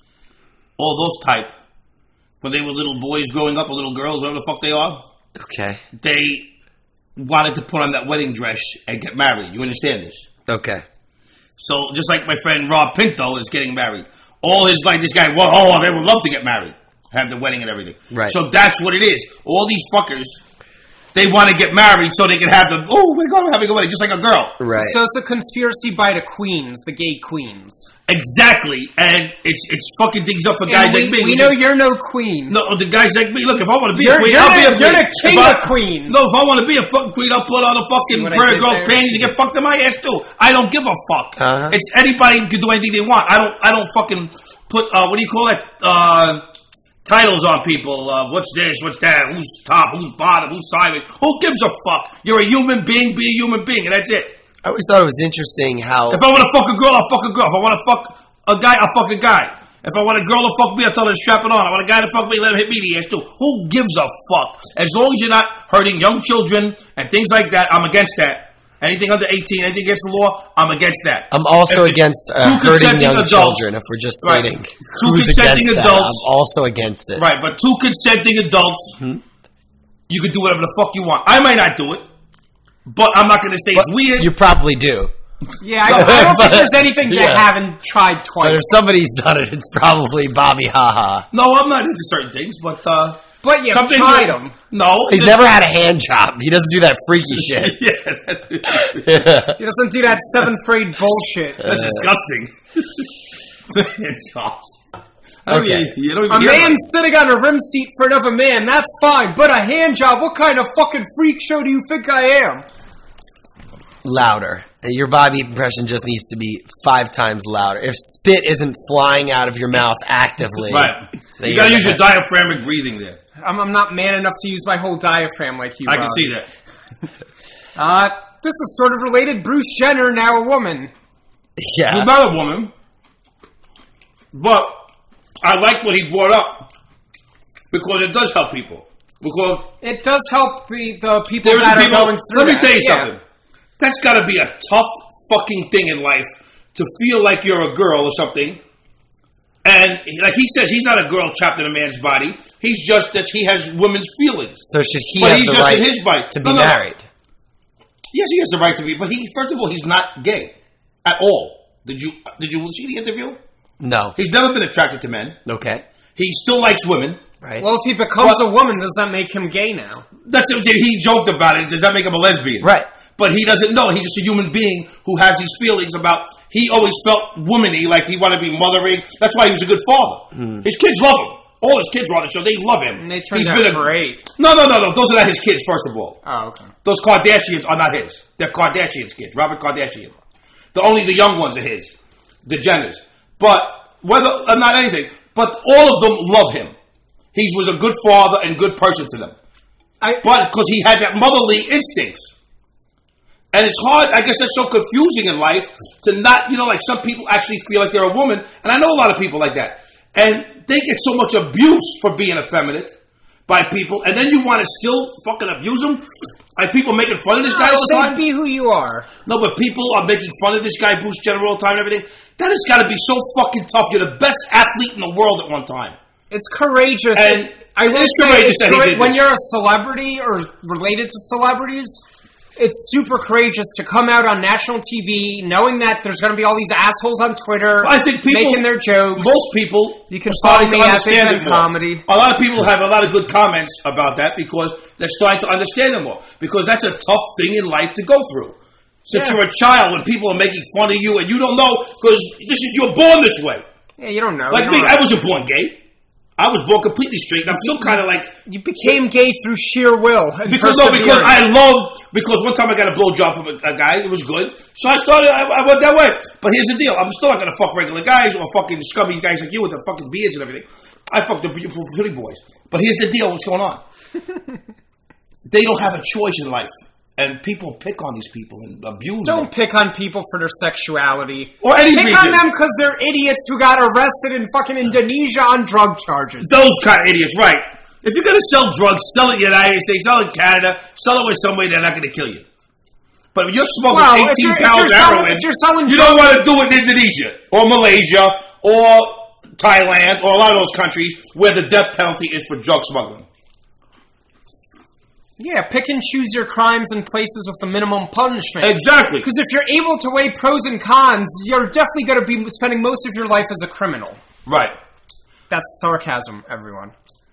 All those type, when they were little boys growing up, or little girls, whatever the fuck they are, Okay. they wanted to put on that wedding dress and get married. You understand this? Okay. So just like my friend Rob Pinto is getting married, all his like this guy, well, oh, they would love to get married, have the wedding and everything. Right. So that's what it is. All these fuckers, they want to get married so they can have the oh my god, I'm having a wedding, just like a girl. Right. So it's a conspiracy by the queens, the gay queens. Exactly, and it's it's fucking things up for And guys we, like me. we who know just- you're no queen. No, the guys like me. Look, if I want to be You're- a queen, you're I'll the- be a queen. you're the king If I- of queens. No, if I want to be a fucking queen, I'll put on a fucking what I prayer did girl there? panties and get fucked in my ass too. I don't give a fuck. Uh-huh. It's anybody can do anything they want. I don't. I don't fucking put. Uh, what do you call it? Uh, titles on people. Uh, what's this? What's that? Who's top? Who's bottom? Who's sideways? Who gives a fuck? You're a human being. Be a human being, and that's it. I always thought it was interesting how... If I want to fuck a girl, I'll fuck a girl. If I want to fuck a guy, I'll fuck a guy. If I want a girl to fuck me, I'll tell her to strap it on. I want a guy to fuck me, let him hit me in the ass too. Who gives a fuck? As long as you're not hurting young children and things like that, I'm against that. Anything under eighteen, anything against the law, I'm against that. I'm also If it's against uh, two hurting consenting young adults- children, if we're just Right. stating Two who's consenting against adults- that. I'm also against it. Right, but two consenting adults, Hmm? you can do whatever the fuck you want. I might not do it, but I'm not going to say But it's weird. you probably do. Yeah, I, I don't think there's anything you Yeah. haven't tried But twice. if somebody's done it, it's probably Bobby Haha. No, I'm not into certain things, but uh, But you some things tried are- them. No, He's just- never had a hand job. He doesn't do that freaky shit. Yeah, that's, He doesn't do that seventh grade bullshit. that's disgusting. Hand jobs. I don't Okay. even- you don't even A hear man about it. sitting on a rim seat for another man, that's fine. But a hand job, what kind of fucking freak show do you think I am? Louder. Your Bobby impression just needs to be five times louder. If spit isn't flying out of your mouth actively, Right. then You gotta you're use your the- diaphragmatic breathing there. I'm, I'm not man enough to use my whole diaphragm like you. I can Rob. see that. Uh, this is sort of related. Bruce Jenner, now a woman. Yeah. He's not a woman, but I like what he brought up because it does help people. Because It does help the, the people there's that people. are going through Let me that. tell you Yeah. something. That's got to be a tough fucking thing in life to feel like you're a girl or something. And like he says, he's not a girl trapped in a man's body. He's just that he has women's feelings. So should he But have he's the just right in his body. to be No, no. married? Yes, he has the right to be. But he, first of all, he's not gay at all. Did you did you see the interview? No. He's never been attracted to men. Okay. He still likes women. Right. Well, if he becomes Well- a woman, does that make him gay now? That's he joked about it. Does that make him a lesbian? Right. But he doesn't know. He's just a human being who has these feelings about. He always felt womany, like he wanted to be mothering. That's why he was a good father. Hmm. His kids love him. All his kids are on the show. They love him. And they turned He's out been a- great. No, no, no, no. Those are not his kids. First of all, Oh, okay. those Kardashians are not his. They're Kardashian's kids. Robert Kardashian. The only the young ones are his. The Jenners. But whether or not anything, but all of them love him. He was a good father and good person to them. I, But because he had that motherly instincts. And it's hard, I guess that's so confusing in life to not, you know, like some people actually feel like they're a woman. And I know a lot of people like that. and they get so much abuse for being effeminate by people, and then you want to still fucking abuse them? Like people making fun of this guy all the time? Be who you are. No, but people are making fun of this guy, Bruce Jenner, all the time and everything. That has got to be so fucking tough. You're the best athlete in the world at one time. It's courageous. And I will it's say, courageous it's that he coura- did when this. you're a celebrity or related to celebrities, it's super courageous to come out on national T V knowing that there's going to be all these assholes on Twitter I think people, making their jokes. Most people You can are starting follow to me at understand Big it Ben more. Comedy. A lot of people have a lot of good comments about that because they're starting to understand it more. Because that's a tough thing in life to go through. Since Yeah. you're a child and people are making fun of you and you don't know because this is you're born this way. Yeah, you don't know. Like You me, don't I know. wasn't born gay. I was born completely straight, and I'm still kind of like You became gay through sheer will and because no, because perseverance. I love because one time I got a blowjob from a, a guy, it was good, so I started. I, I went that way. But here's the deal: I'm still not gonna fuck regular guys or fucking scummy guys like you with the fucking beards and everything. I fuck the beautiful pretty boys. But here's the deal: what's going on? They don't have a choice in life, and people pick on these people and abuse them. Don't pick on people for their sexuality. Or any Pick reason. on them because they're idiots who got arrested in fucking Indonesia on drug charges. Those kind of idiots, right? If you're going to sell drugs, sell it in the United States, sell it in Canada, sell it with somebody they're not going to kill you. But if you're smoking Well, if eighteen you're- if pounds you're of selling- heroin, if you're selling you drugs- don't want to do it in Indonesia or Malaysia or Thailand or a lot of those countries where the death penalty is for drug smuggling. Yeah, pick and choose your crimes in places with the minimum punishment. Exactly. Because if you're able to weigh pros and cons, you're definitely going to be spending most of your life as a criminal. Right. That's sarcasm, everyone.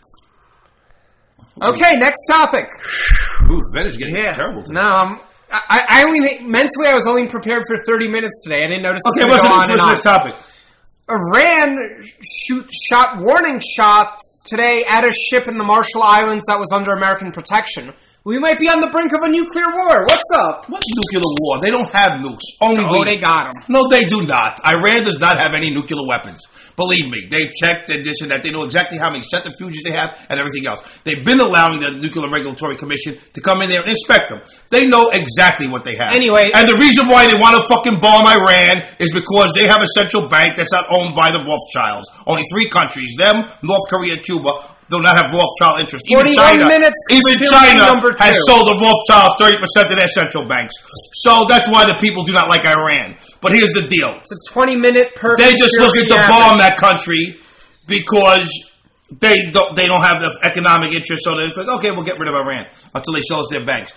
Okay, next topic. Ooh, Ben is getting Yeah. terrible today. No, um, I, I only mentally I was only prepared for thirty minutes today. I didn't notice. Okay, it was what's going the to go on and first on. next topic? Iran shoot shot warning shots today at a ship in the Marshall Islands that was under American protection. We might be on the brink of a nuclear war. What's up? What's nuclear war? They don't have nukes. Only Oh, we. they got them. No, they do not. Iran does not have any nuclear weapons. Believe me, they've checked and this and that. They know exactly how many centrifuges they have and everything else. They've been allowing the Nuclear Regulatory Commission to come in there and inspect them. They know exactly what they have. Anyway- and the reason why they want to fucking bomb Iran is because they have a central bank that's not owned by the Rothschilds. Only three countries, them, North Korea, and Cuba, do not have Rothschild interests. Even forty-one China, minutes, even conspiracy China number two. has sold the Rothschilds thirty percent of their central banks. So that's why the people do not like Iran. But here's the deal. It's a twenty-minute per. They just look at conspiracy to average. bomb that country because they don't they don't have the economic interest. So they're like, okay, we'll get rid of Iran until they sell us their banks.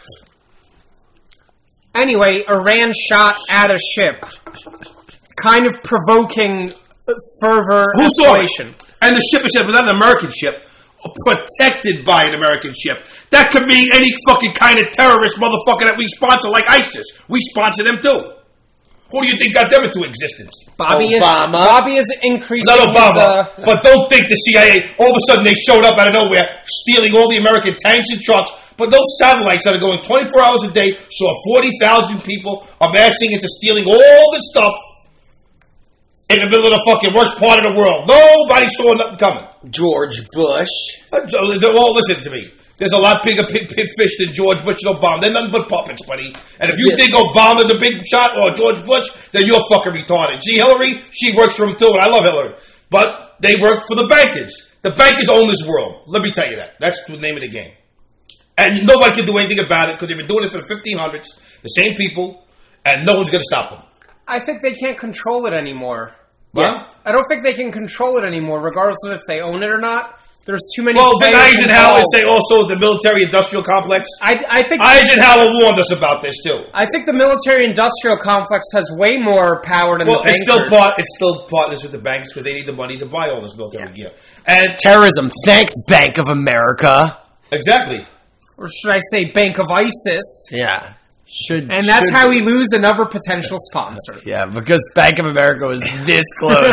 Anyway, Iran shot at a ship, kind of provoking fervor Who saw it? escalation. And the ship is said, but not an American ship, protected by an American ship. That could mean any fucking kind of terrorist motherfucker that we sponsor, like ISIS. We sponsor them too. Who do you think got them into existence? Bobby Obama. is Bobby is increasing. Not Obama. His, uh, But don't think the C I A, all of a sudden they showed up out of nowhere, stealing all the American tanks and trucks. But those satellites that are going twenty-four hours a day saw forty thousand people amassing into stealing all the stuff in the middle of the fucking worst part of the world. Nobody saw nothing coming. George Bush. Well, listen to me. There's a lot bigger pig, pig fish than George Bush and Obama. They're nothing but puppets, buddy. And if you Yeah. think Obama's a big shot or George Bush, then you're fucking retarded. See, Hillary, she works for him too, and I love Hillary. But they work for the bankers. The bankers own this world. Let me tell you that. That's the name of the game. And nobody can do anything about it because they've been doing it for the fifteen hundreds, the same people, and no one's going to stop them. I think they can't control it anymore. Yeah. I don't think they can control it anymore, regardless of if they own it or not. There's too many. Well, did players Eisenhower involved. say also the military-industrial complex? I, I think Eisenhower warned us about this too. I think the military-industrial complex has way more power than Well, the it's bankers. still part. It's still partners with the banks because they need the money to buy all this military gear. And Terrorism. Thanks, Bank of America. exactly, Or should I say Bank of ISIS? Yeah. Should And that's should how be. we lose another potential sponsor. Yeah, because Bank of America was this close.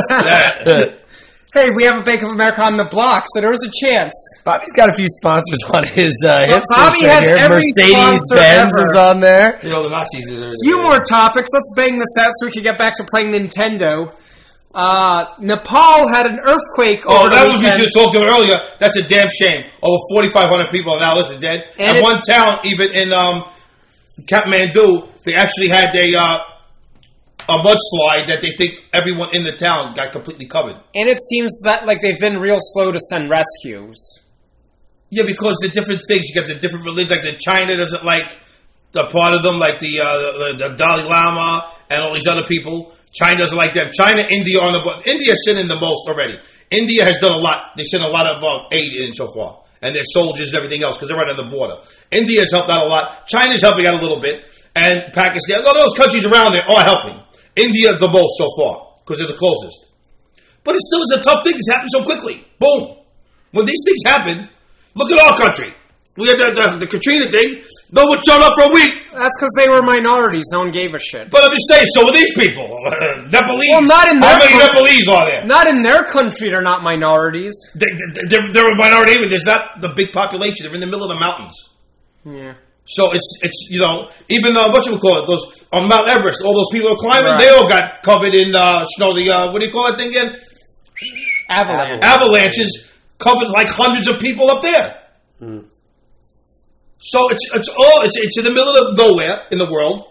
Hey, we have a Bank of America on the block, so there was a chance. Bobby's got a few sponsors on his uh, hipster Bobby shirt has here. every Mercedes sponsor Benz ever. is on there. you know the Nazis. Are there. Few more topics. Let's bang this out so we can get back to playing Nintendo. Uh, Nepal had an earthquake Oh, over that the was we weekend. should have talked about earlier. That's a damn shame. Over forty-five hundred people are now listed dead. And And it- one town, even in um, Kathmandu, they actually had a uh, a mudslide that they think everyone in the town got completely covered. And it seems that like they've been real slow to send rescues. Yeah, because the different things, you got the different religions, like the China doesn't like the part of them, like the, uh, the the Dalai Lama and all these other people. China doesn't like them. China, India on the board. India sent in the most already. India has done a lot. They sent a lot of uh, aid in so far. And their soldiers and everything else, because they're right on the border. India has helped out a lot. China's helping out a little bit. And Pakistan, all those countries around there are helping. India the most so far, because they're the closest. But it still is a tough thing. It's happened so quickly. Boom. When these things happen, look at our country. We had the, the, the Katrina thing. No one showed up for a week. That's because they were minorities. No one gave a shit. But I'm just saying, so are these people. Nepalese. Well, not in their How many country. Nepalese are there? Not in their country, they're not minorities. They, they, they're, they're a minority, but there's not the big population. They're in the middle of the mountains. Yeah. So it's, it's you know, even, uh, what you would call it, those, on Mount Everest, all those people who are climbing, Right. they all got covered in, uh, snow, the, uh, what do you call that thing again? Avalanche. Avalanches covered like hundreds of people up there. Hmm. So it's it's all it's it's in the middle of nowhere in the world,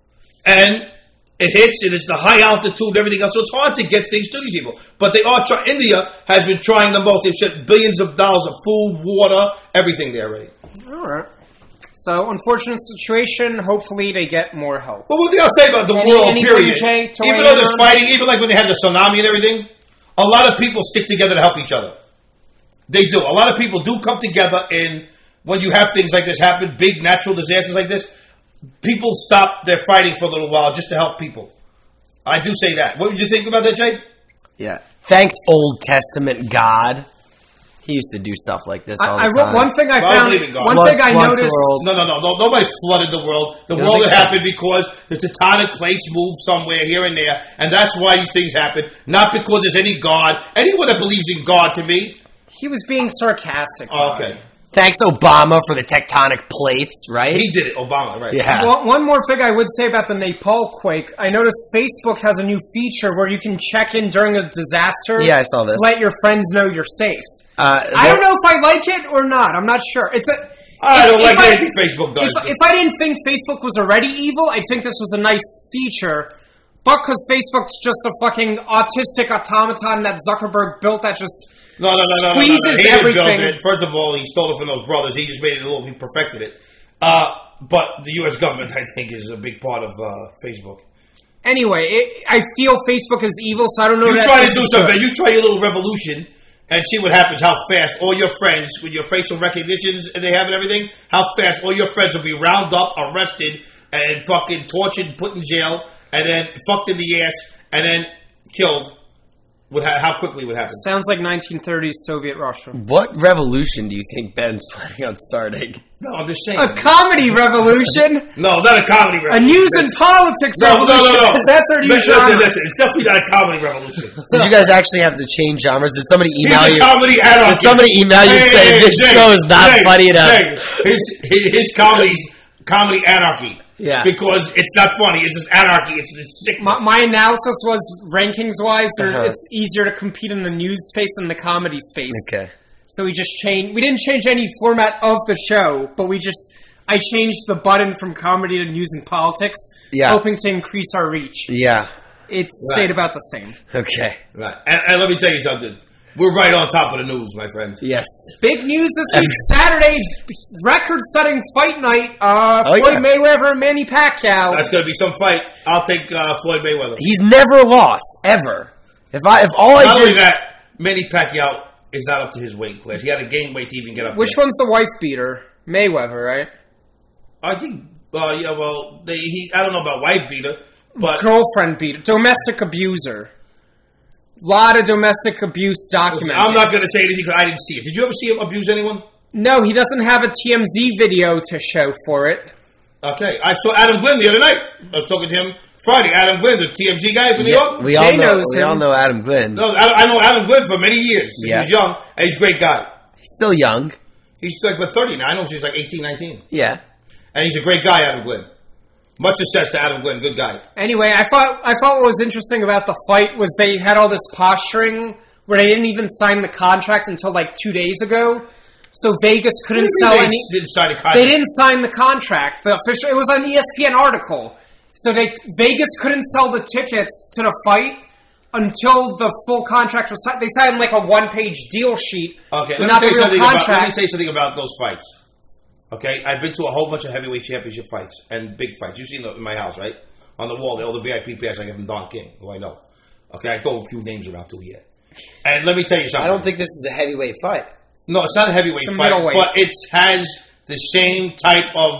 and it hits. It is the high altitude and everything else. So it's hard to get things to these people. But they are trying. India has been trying the most. They've sent billions of dollars of food, water, everything there already. All right. So, unfortunate situation. Hopefully, they get more help. But one thing I'll say about the Any- world, anything, period, Jay, to even weigh though in there's on? fighting, even like when they had the tsunami and everything, a lot of people stick together to help each other. They do. A lot of people do come together, and when you have things like this happen, big natural disasters like this, people stop their fighting for a little while just to help people. I do say that. What did you think about that, Jay? Yeah. Thanks, Old Testament God. He used to do stuff like this all I, I the wrote time. one thing I Well, I found. believe in God. One Flood- thing I flood the noticed. world. No, no, no, no. Nobody flooded the world. The You don't world think had so? happened because the tectonic plates moved somewhere here and there, and that's why these things happen. Not because there's any God. Anyone that believes in God, to me, He was being sarcastic. oh, okay. Thanks, Obama, for the tectonic plates, right? He did it, Obama, right? Yeah. Well, one more thing I would say about the Nepal quake. I noticed Facebook has a new feature where you can check in during a disaster. Yeah, I saw this. To let your friends know you're safe. Uh, I don't know if I like it or not. I'm not sure. It's a. I if- don't if like I- anything Facebook does. If, if I didn't think Facebook was already evil, I think this was a nice feature. But because Facebook's just a fucking autistic automaton that Zuckerberg built that just No, no, no, no, no, no, squeezes no. He didn't build everything. it. First of all, he stole it from those brothers. He just made it a little. He perfected it. Uh, but the U S government, I think, is a big part of uh, Facebook. Anyway, it, I feel Facebook is evil, so I don't know. You that try to this do is something. good. You try your little revolution and see what happens. How fast all your friends with your facial recognitions and they have and everything. How fast all your friends will be rounded up, arrested, and fucking tortured, put in jail, and then fucked in the ass, and then killed. Would ha- how quickly would happen? Sounds like nineteen thirties Soviet Russia. What revolution do you think Ben's planning on starting? No, I'm just saying. A comedy revolution, No, not a comedy a revolution. news and politics No, no, revolution. no, no. 'Cause that's our new Listen, genre. listen, It's definitely not a comedy revolution. Did you guys actually have to change genres? Did somebody He's email a you? comedy anarchist. Did somebody email you and say, this Jay, show is not Jay, funny enough? Jay, His, his, his comedy's comedy anarchy. Yeah. Because it's not funny. It's just anarchy. It's, it's sickness. My, my analysis was rankings-wise, there Uh-huh. it's easier to compete in the news space than the comedy space. Okay. So we just changed. We didn't change any format of the show, but we just I changed the button from comedy to news and politics, Yeah. hoping to increase our reach. Yeah. It Right. stayed about the same. Okay. Right. And, and let me tell you something. We're right on top of the news, my friend. Yes. Big news this week, Saturday, record-setting fight night. Uh, Oh, Floyd yeah. Mayweather and Manny Pacquiao. That's going to be some fight. I'll take uh, Floyd Mayweather. He's never lost, ever. If I, if all I Not did... only that, Manny Pacquiao is not up to his weight class. He had to gain weight to even get up Which there. one's the wife beater? Mayweather, right? I think, uh, yeah, well, they, he, I don't know about wife beater, but Girlfriend beater, domestic abuser. Lot of domestic abuse documented. I'm not going to say anything because I didn't see it. Did you ever see him abuse anyone? No, he doesn't have a T M Z video to show for it. Okay. I saw Adam Glenn the other night. I was talking to him Friday. Adam Glenn, the T M Z guy from New Yeah, York. we Jay all know, knows we him. all know Adam Glenn. No, I, I know Adam Glenn for many years. Yeah. He was young, and he's a great guy. He's still young. He's like but thirty now. I know he's like eighteen, nineteen. Yeah. And he's a great guy, Adam Glenn. Much success to Adam Glenn. Good guy. Anyway, I thought I thought what was interesting about the fight was they had all this posturing where they didn't even sign the contract until like two days ago. So Vegas couldn't sell They any. didn't sign a contract. They didn't sign the contract. The official. It was an E S P N article. So they Vegas couldn't sell the tickets to the fight until the full contract was signed. They signed like a one-page deal sheet. Okay, let me, not tell the you real something contract. about, let me tell you something about those fights. Okay, I've been to a whole bunch of heavyweight championship fights and big fights. You've seen them in my house, right? On the wall, all the V I P players I get from Don King, who I know. Okay, I throw a few names around too yet. And let me tell you something. I don't think this is a heavyweight fight. No, it's not a heavyweight It's a fight, middleweight. but it has the same type of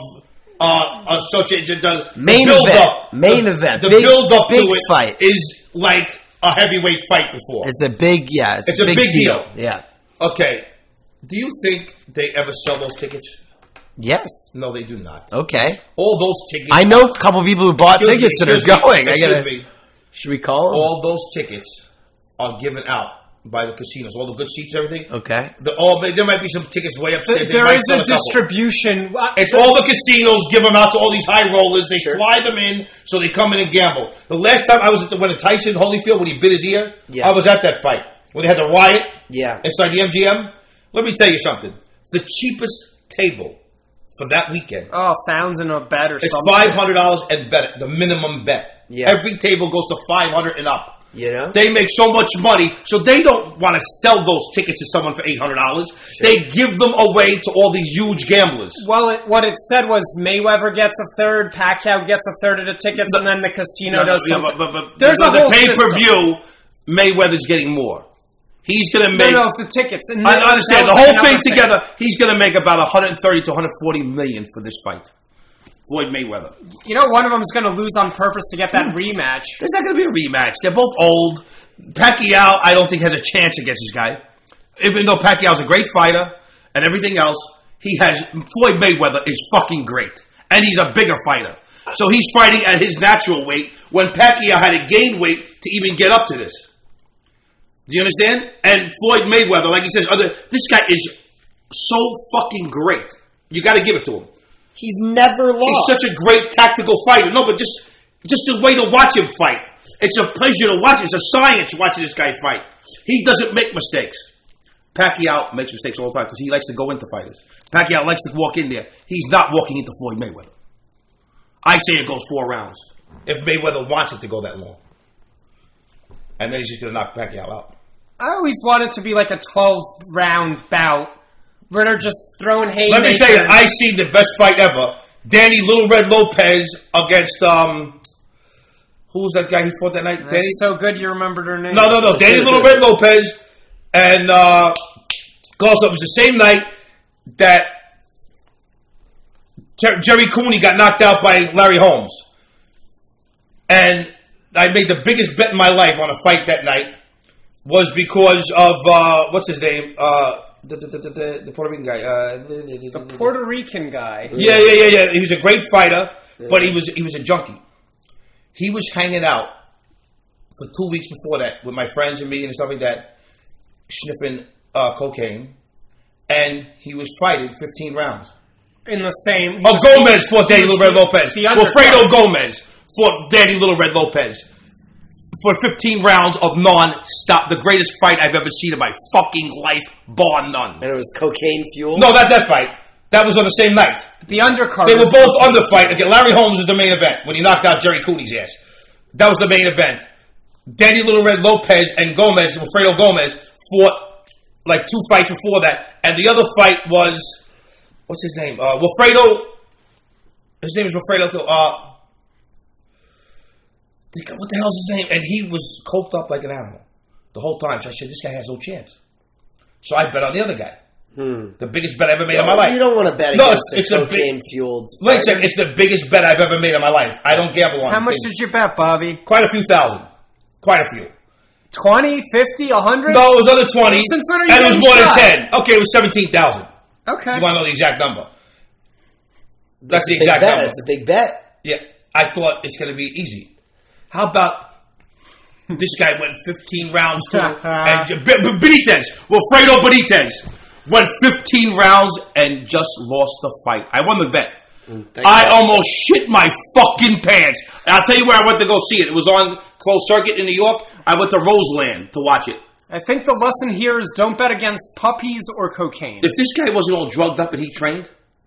uh, association. The, Main the build event. up, Main the, event. The Big- build up to big it fight. is like a heavyweight fight before. It's a big, yeah. It's, It's a a big, big deal. deal. Yeah. Okay, do you think they ever sell those tickets? Yes. No, they do not. Okay. All those tickets. I know a couple people who bought Excuse me, tickets that are excuse me, going. I excuse gotta. me. Should we call them? All those tickets are given out by the casinos. All the good seats, everything. Okay. The, all there might be some tickets way upstairs. Th- They There might is sell a couple. distribution. Uh, It's all the casinos give them out to all these high rollers. They Sure. fly them in so they come in and gamble. The last time I was at the when at Tyson Holyfield when he bit his ear, Yeah. I was at that fight when they had the riot Yeah. inside the M G M. Let me tell you something. The cheapest table for that weekend Oh, founds in a bet or is something. five hundred dollars and bet. The minimum bet. Yeah. Every table goes to five hundred and up. You know? They make so much money, so they don't want to sell those tickets to someone for eight hundred dollars. They give them away to all these huge gamblers. Well, it, what it said was Mayweather gets a third, Pacquiao gets a third of the tickets, and then the casino No, no, does yeah, something. but, but, but There's the, a whole the pay per system. view. Mayweather's getting more. He's going to No, make. no, the tickets. And I then- understand that the was whole like thing another together. He's going to make about one hundred thirty to one hundred forty million for this fight. Floyd Mayweather. You know, one of them's going to lose on purpose to get that rematch. There's not going to be a rematch. They're both old. Pacquiao, I don't think has a chance against this guy. Even though Pacquiao's a great fighter and everything else, he has Floyd Mayweather is fucking great, and he's a bigger fighter. So he's fighting at his natural weight when Pacquiao had to gain weight to even get up to this. Do you understand? And Floyd Mayweather, like he says, other this guy is so fucking great. You got to give it to him. He's never He's lost. such a great tactical fighter. No, but just just the way to watch him fight. It's a pleasure to watch. It's a science watching this guy fight. He doesn't make mistakes. Pacquiao makes mistakes all the time because he likes to go into fighters. Pacquiao likes to walk in there. He's not walking into Floyd Mayweather. I say it goes four rounds. If Mayweather wants it to go that long. And then he's just going to knock Pacquiao out. I always want it to be like a twelve-round bout where they're just throwing haymakers. Let me tell you, I seen the best fight ever. Danny Little Red Lopez against, um, who was that guy he fought that night? That's Danny? so good you remembered her name. No, no, no. Danny Little Red Lopez and uh, Carlos. It was the same night that Jer- Jerry Cooney got knocked out by Larry Holmes. And I made the biggest bet in my life on a fight that night was because of, uh, what's his name? Uh, the, the, the, the, the Puerto Rican guy. Uh, The Puerto Rican guy. yeah, yeah, yeah, yeah. He was a great fighter, but he was he was a junkie. He was hanging out for two weeks before that with my friends and me and stuff like that, sniffing uh, cocaine, and he was fighting fifteen rounds. In the same... he Oh, was- Gomez fought he Danny was Little Red the- Lopez. the undercard. Wilfredo Gomez fought Danny Little Red Lopez for fifteen rounds of non-stop. The greatest fight I've ever seen in my fucking life, bar none. And it was cocaine fuel? No, not that fight. That was on the same night. The undercard. They were was- both under fight. Okay, Larry Holmes was the main event when he knocked out Jerry Cooney's ass. That was the main event. Danny Little Red Lopez and Gomez, Wilfredo Gomez, fought like two fights before that. And the other fight was, what's his name? Uh, Wilfredo, his name is Wilfredo, uh, what the hell's his name? And he was coked up like an animal the whole time. So I said, this guy has no chance. So I bet on the other guy. Hmm. The biggest bet I ever made in my life. You don't want to bet No, against it's- the it's a big- cocaine-fueled Wait a fighter. second, it's the biggest bet I've ever made in my life. I don't gamble on How much things. did you bet, Bobby? Quite a few thousand. Quite a few. twenty, fifty, a hundred? No, it was under twenty. Since when are you and it was getting more shot? than ten. Okay, it was seventeen thousand. Okay. You want to know the exact number? That's It's the a big exact bet. number. It's a big bet. Yeah, I thought it's going to be easy. How about this guy went fifteen rounds to and J- B- B- Benitez, Wilfredo Benitez went fifteen rounds and just lost the fight. I won the bet. Thank I God. almost shit my fucking pants. And I'll tell you where I went to go see it. It was on closed circuit in New York. I went to Roseland to watch it. I think the lesson here is don't bet against puppies or cocaine. If this guy wasn't all drugged up and he trained,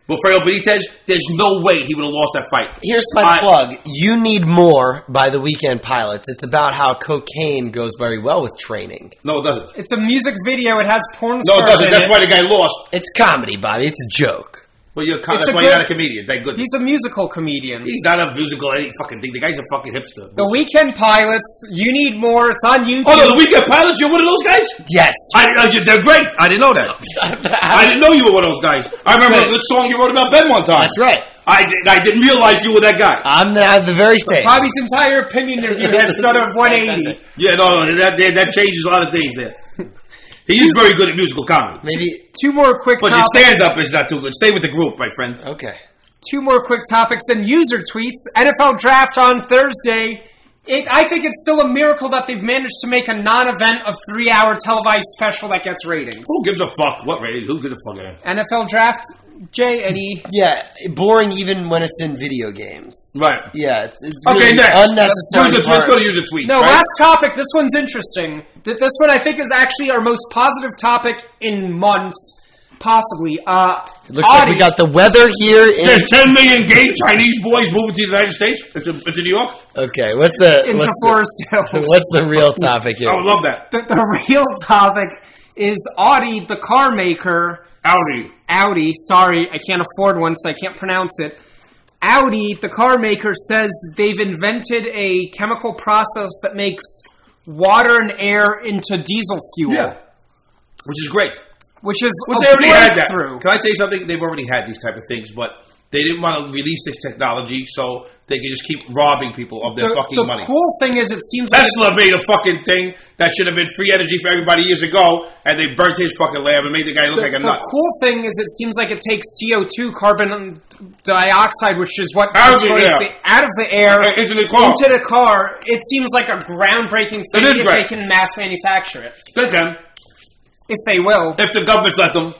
Wilfredo Benitez, there's no way he would have lost that fight. Here's my I, plug. You Need More by the Weekend Pilots. It's about how cocaine goes very well with training. No, it doesn't. It's a music video. It has porn No, stars it doesn't. in That's it. why the guy lost. It's comedy, Bobby. It's a joke. Well, you're, that's a why good- you're not a comedian. Thank goodness. He's a musical comedian. He's not a musical any fucking thing. The guy's a fucking hipster. The Weekend Pilots. You Need More. It's on YouTube. Oh, no, the Weekend Pilots, you're one of those guys? Yes. I, uh, they're great. I didn't know that. I didn't know you were one of those guys. I remember a good song you wrote about Ben one time. That's right. I, did- I didn't realize you were that guy. I'm the, I'm the very same. Bobby's entire opinion of you has done a one eighty. Yeah, no, no, that, that, that changes a lot of things there. He is very good at musical comedy. Maybe. Two more quick But your topics. stand-up is not too good. Stay with the group, my friend. Okay. Two more quick topics. Then user tweets. N F L draft on Thursday. It, I think it's still a miracle that they've managed to make a non-event of three-hour televised special that gets ratings. Who gives a fuck? What rating? Who gives a fuck? At? N F L draft. Jay, any? Yeah, boring even when it's in video games. Right. Yeah, it's, it's Okay, really next. unnecessary. Let's, let's go to user tweets. No, right? last topic. This one's interesting. Th- This one I think is actually our most positive topic in months, possibly. Uh, It looks like we got the weather here. In, There's ten million gay Chinese boys moving to the United States. It's in, it's in New York. okay, what's the into what's Forest the, Hills. what's the real topic here? I would love that. The, the real topic is Audi, the car maker. Audi. Audi, sorry, I can't afford one, so I can't pronounce it. Audi, the car maker, says they've invented a chemical process that makes water and air into diesel fuel. Yeah. Which is great. Which is Well, a they already had that. breakthrough. Can I tell you something? They've already had these type of things, but they didn't want to release this technology so they could just keep robbing people of their The, fucking the money. cool thing is, it seems like Tesla made a fucking thing that should have been free energy for everybody years ago, and they burnt his fucking lab and made the guy look the, like a the nut. cool thing is, it seems like it takes C O two, carbon dioxide, which is what Out of the destroys air. the, out of the air Uh, into the car. into the car. It seems like a groundbreaking thing It is if great. they can mass manufacture it. They can. If they will. If the government let them.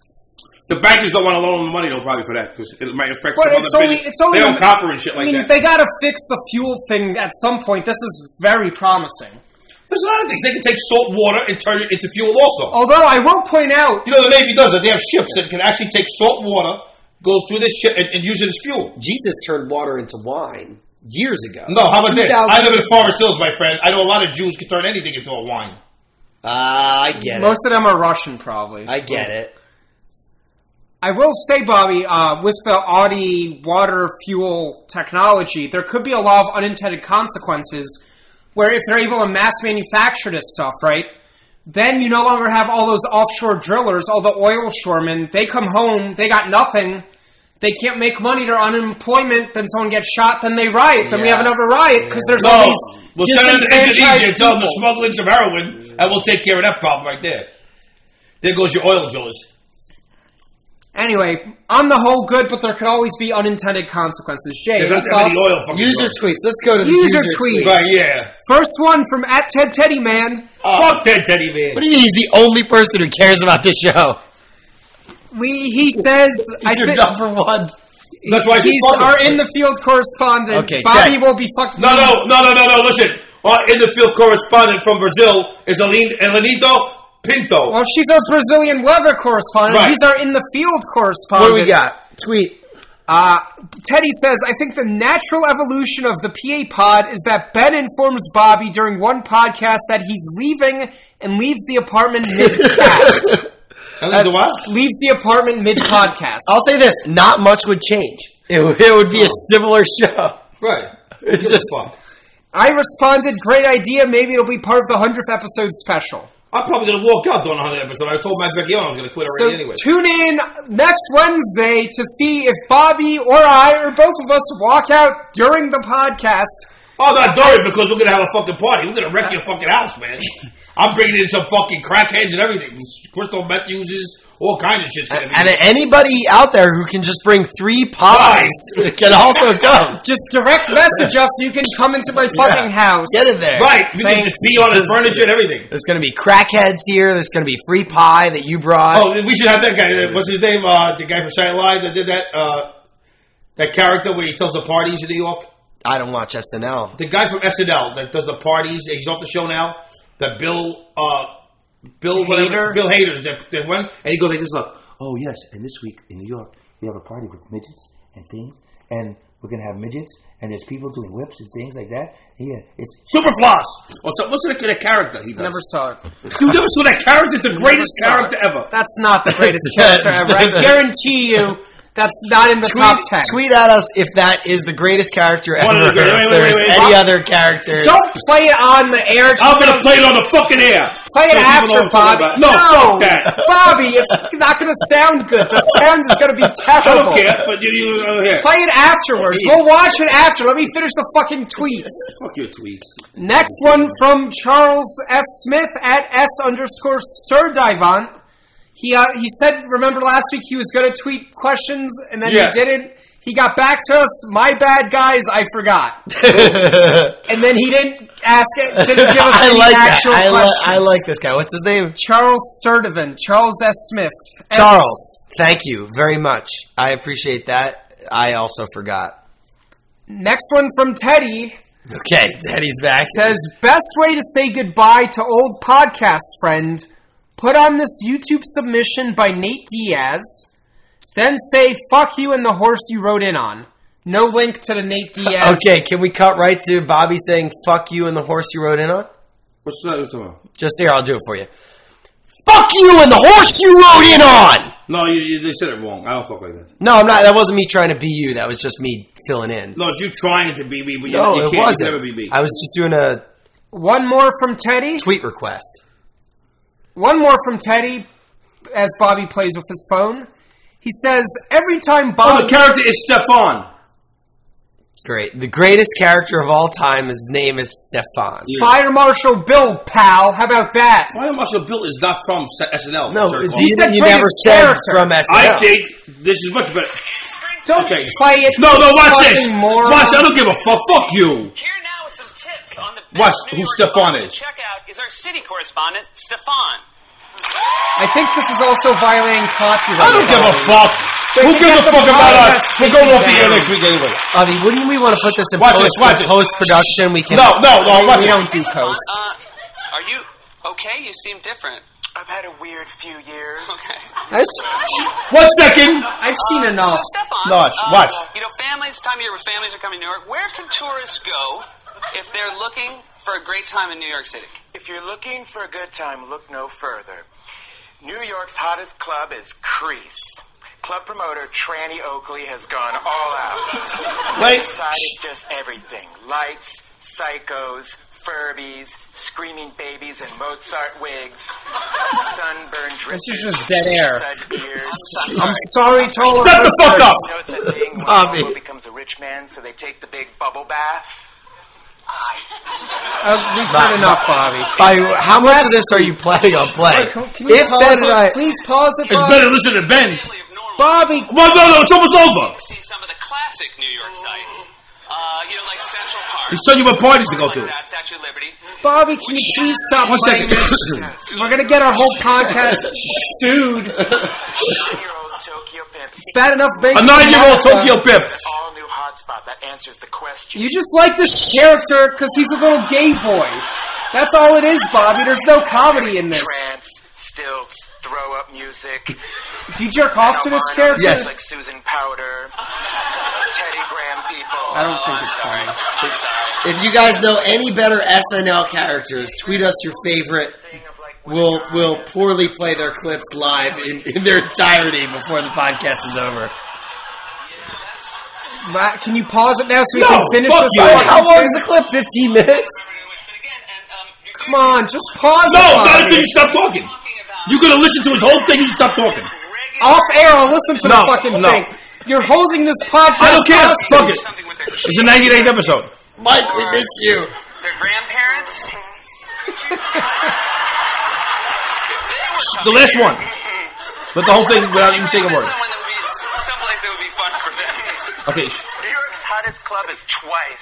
The bankers don't want to loan them money, though, probably for that, because it might affect But some it's other only, business. it's only They own copper and shit I like mean, that. they gotta fix the fuel thing at some point. This is very promising. There's a lot of things. They can take salt water and turn it into fuel also. Although I will point out, You know, the Navy does that. They have ships that can actually take salt water, go through this ship, and, and use it as fuel. Jesus turned water into wine years ago. No, how about this? two thousand I live in Forest Hills, my friend. I know a lot of Jews can turn anything into a wine. Ah, I get most it. of them are Russian, probably. I get it. I will say, Bobby, uh, with the Audi water fuel technology, there could be a lot of unintended consequences where if they're able to mass manufacture this stuff, right, then you no longer have all those offshore drillers, all the oil shoremen. They come home, they got nothing. They can't make money, they're unemployment, then someone gets shot, then they riot. Then we Yeah. have another riot because there's No, all these we'll send them to Indonesia disenfranchised and tell them to people. smuggling some heroin, and we'll take care of that problem right there. There goes your oil drillers. Anyway, on the whole, good, but there could always be unintended consequences. Jay, There's any not that many thoughts? oil fucking User drillers. tweets. Let's go to the User user, tweets. tweets. Right, yeah. First one from at Ted Teddy Man. Fuck Ted Teddy, man. What do you mean he's the only person who cares about this show? We he says I He's your think number one. That's why I said he's fuck him. our in the field correspondent. Okay, Bobby check. will be fucked. No, no, no, no, no, no, listen. Our in-the-field correspondent from Brazil is Aline, Elenito Pinto. Well, she's our Brazilian weather correspondent. Right. He's our in the field What correspondent. do we got? Tweet. Uh, Teddy says, I think the natural evolution of the P A pod is that Ben informs Bobby during one podcast that he's leaving and leaves the apartment mid-cast. And then the what? leaves the apartment mid-podcast. I'll say this: not much would change. It, would- it would be a similar show. Right. It's Just just fuck. I responded, great idea. Maybe it'll be part of the hundredth episode special. I'm probably going to walk out during the hundredth episode. I told Matt Vecchione I was going to quit So already anyway. tune in next Wednesday to see if Bobby or I or both of us walk out during the podcast. Oh, not during, because we're going to have a fucking party. We're going to wreck your fucking house, man. I'm bringing in some fucking crackheads and everything. Crystal meth users, all kinds of shit's going to be. And anybody out there who can just bring three pies can also come. Just direct message us so you can come into my fucking house. Get in there. Right. We can Thanks. just be on the furniture and everything. There's going to be crackheads here. There's going to be free pie that you brought. Oh, we should have that guy. What's his name? Uh, the guy from Saturday Night Live that did that. Uh, that character where he tells the parties in New York. I don't watch S N L. The guy from S N L that does the parties. He's off the show now. That Bill, uh, Bill, whatever, Hader? Bill Hader. That, that went and he goes like this. Look, oh yes, and this week in New York, we have a party with midgets and things, and we're gonna have midgets, and there's people doing whips and things like that. Yeah, it's Super Floss. What's what's the kind of character he does? Never saw it. You never saw that character? It's the greatest saw character it. ever. That's not the greatest character ever. I guarantee you that's not in the Tweet, top ten. tweet at us if that is the greatest character One ever. of the great- wait, If wait, there's wait, wait. any What? other characters. Don't play it on the air. Just I'm gonna play it on the fucking air. Play it So people after, know what I'm Bobby. talking about. No, fuck that. Bobby, it's not going to sound good. The sound is going to be I terrible. don't care, but you, you don't hear. Play it afterwards. We'll watch it after. Let me finish the fucking tweets. Fuck your tweets. Next one from Charles S. Smith at S underscore Sturdivant. He uh, he said, remember last week he was going to tweet questions and then Yeah. he didn't. He got back to us. My bad, guys. I forgot. And then he didn't ask it. Didn't give us I any like that. actual I, li- questions. I like this guy. What's his name? Charles Sturdivant. Charles S. Smith. S- Charles. Thank you very much. I appreciate that. I also forgot. Next one from Teddy. Okay, Teddy's back. Says, best way to say goodbye to old podcast friend, put on this YouTube submission by Nate Diaz, then say, fuck you and the horse you rode in on. No link to the Nate Diaz. Okay, can we cut right to Bobby saying, fuck you and the horse you rode in on? What's that? What's that? Just here, I'll do it for you. Fuck you and the horse you rode in on! No, you, you, they said it wrong. I don't talk like that. No, I'm not. That wasn't me trying to be you. That was just me filling in. No, it's you trying to be me, but you, No, you it can't. wasn't. You can never be me. I was just doing a One more from Teddy. tweet request. One more from Teddy as Bobby plays with his phone. He says, every time Oh, Bobby... the character is Stefan. Great. The greatest character of all time, his name is Stefan. Yeah. Fire Marshal Bill, pal. How about that? Fire Marshal Bill is not from S N L. No, Sir you, Clark. He said you never greatest said character. from S N L. I think this is much better. Don't Okay. play it. No, no, watch this. fucking moron. Watch, I don't give a fuck. Fuck you. Here now with some tips on the Watch best New who York Stefan bars to is. check out is our city correspondent, Stefan. I think this is also violating copyright. I don't give a fuck. They Who can gives get a the fuck about us? podcast We're going taken off the air down. next week anyway. Avi, wouldn't we want to put this in Watch post, this, watch this. post production? We can. No, no, no. Watch We it. don't do Stefan, post. uh, are you okay? You seem different. I've had a weird few years. Okay. That's- One second. I've seen enough. So, Stefan, Watch, uh, watch. you know, families, time of year where families are coming to New York, where can tourists go if they're looking for a great time in New York City? If you're looking for a good time, look no further. New York's hottest club is Crease. Club promoter Tranny Oakley has gone all out. Wait. Decided just everything. Lights, psychos, Furbies, screaming babies in Mozart wigs, sunburned This wrists, is just dead air. stud beards. I'm sorry to all our Shut the fuck up. listeners. You know it's that thing when Bobby. a hobo becomes a rich man, so they take the big bubble bath? Uh, we've heard enough, Bobby. Bobby, how much of this are you planning on playing? Can, can we If pause Ben it? and I, Please pause it, It's Bobby. better to listen to Ben. Family of normal. Bobby, Well, no, no, it's almost over. See some of the classic New York sites. Uh, you know, like Central Park. He's telling you what parties to go like to. that, Statue of Liberty. Bobby, can you please stop One playing second. this? We're gonna get our whole podcast sued. Nine-year-old Tokyo pimp. It's bad enough. Bank A nine-year-old America. Tokyo pimp. An all-new hotspot that answers the question. You just like this character because he's a little gay boy. That's all it is, Bobby. There's no comedy in this. Trance, stilts, throw-up music. Do you jerk off to this Albino character? Yes. like Susan Powder. Teddy Graham people. I don't Oh, think I'm it's sorry. funny. I'm sorry. if you guys know any better S N L characters, tweet us your favorite. We'll we'll poorly play their clips live in, in their entirety before the podcast is over. Matt, can you pause it now so we No, can finish fuck this? you. fucking How long thing? is the clip? Fifteen minutes. But again, and, um, you're Come on, just pause No, it, not Bobby. until you stop talking. talking about You're gonna listen to his whole thing and you stop talking. regular Off air, I'll listen to No, the fucking no. thing. You're holding this podcast. I don't care. hostage. Fuck it. something with their It's a ninety-eight episode. Mike, we miss you. their grandparents. The last one. But the whole thing without even saying a word. Someone that would be, someplace that would be fun for them. Okay. New York's hottest club is Twice.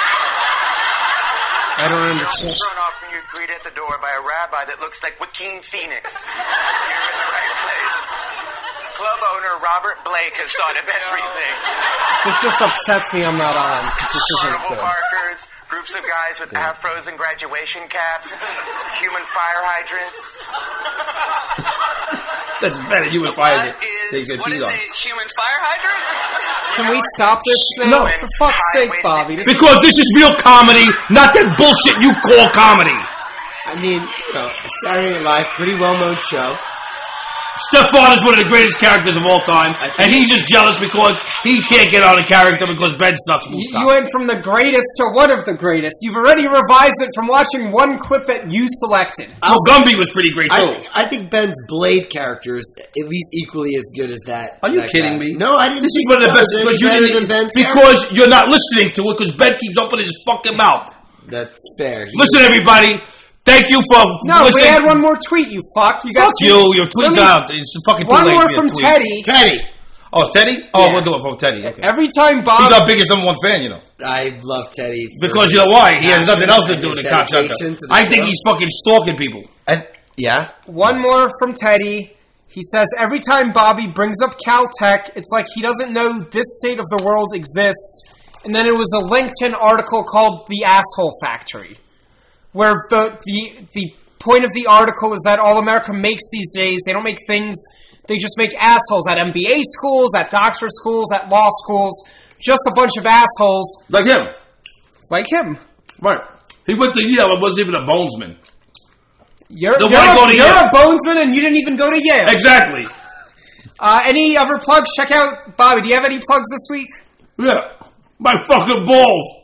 I don't You're understand. thrown off when you're greeted at the door by a rabbi that looks like Joaquin Phoenix. You're in the right place. Club owner Robert Blake has thought of everything. This just upsets me I'm not on. This isn't Carnival good. barkers, groups of guys with afros and graduation caps, human fire hydrants. That's better. You would fire What it. is is get what beat is on. a human fire hydrant? Can we stop this now? No. For fuck's sake, Bobby. This Because this is real comedy, not that bullshit you call comedy. I mean, you know, Saturday Night Live, pretty well-known show. Stefan is one of the greatest characters of all time, and he's just jealous because he can't get on a character because Ben sucks. You, you went from the greatest to one of the greatest. You've already revised it from watching one clip that you selected. Well, Gumby was pretty great, too. I, I think Ben's Blade character is at least equally as good as that. Are you that kidding guy. me? No, I didn't This is think one of the that best was any because, you better didn't- than Ben's because you're not listening to it because Ben keeps opening his fucking mouth. character. That's fair. He Listen, was- everybody. Thank you for No, listening. we had one more tweet, you fuck. You got Fuck two- you. Your tweet's Let me- out. It's fucking too One late more for your from tweet. Teddy. Teddy. Oh, Teddy? Oh, Yeah. we'll do it from Teddy. Okay. Every time He's Bob... our biggest number one fan, you know. I love Teddy. for Because his you know why? He has nothing passion else to and do his in the cocksucker. dedication to the I think show. he's fucking stalking people. I, yeah. One more from Teddy. He says, every time Bobby brings up Caltech, it's like he doesn't know this state of the world exists. And then it was a LinkedIn article called The Asshole Factory, where the the the point of the article is that all America makes these days, they don't make things, they just make assholes at M B A schools, at doctor schools, at law schools, just a bunch of assholes Like him. like him. Right. He went to Yale and wasn't even a bonesman. You're, Then you're, why a, go to you're Yale? a bonesman and you didn't even go to Yale. Exactly. Uh, any other plugs? Check out, Bobby, do you have any plugs this week? Yeah. My fucking balls.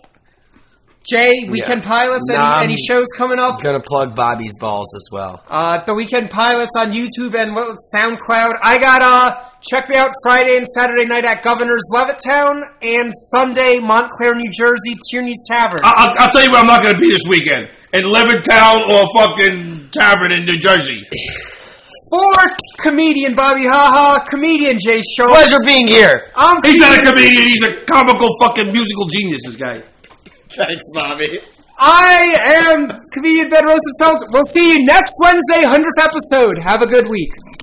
Jay, Weekend Yeah. Pilots, any, Nah, any I'm- shows coming up? I'm gonna plug Bobby's balls as well. Uh, the Weekend Pilots on YouTube and what, SoundCloud. I got, uh, check me out Friday and Saturday night at Governor's Levittown, and Sunday, Montclair, New Jersey, Tierney's Tavern. I- I'll, I'll tell you where I'm not going to be this weekend. In Levittown or fucking Tavern in New Jersey. For comedian Bobby Haha, comedian Jay Schultz. Pleasure being here. I'm He's not a comedian- comedian. He's a comical fucking musical genius, this guy. Thanks, Bobby. I am comedian Ben Rosenfeld. We'll see you next Wednesday, hundredth episode. Have a good week.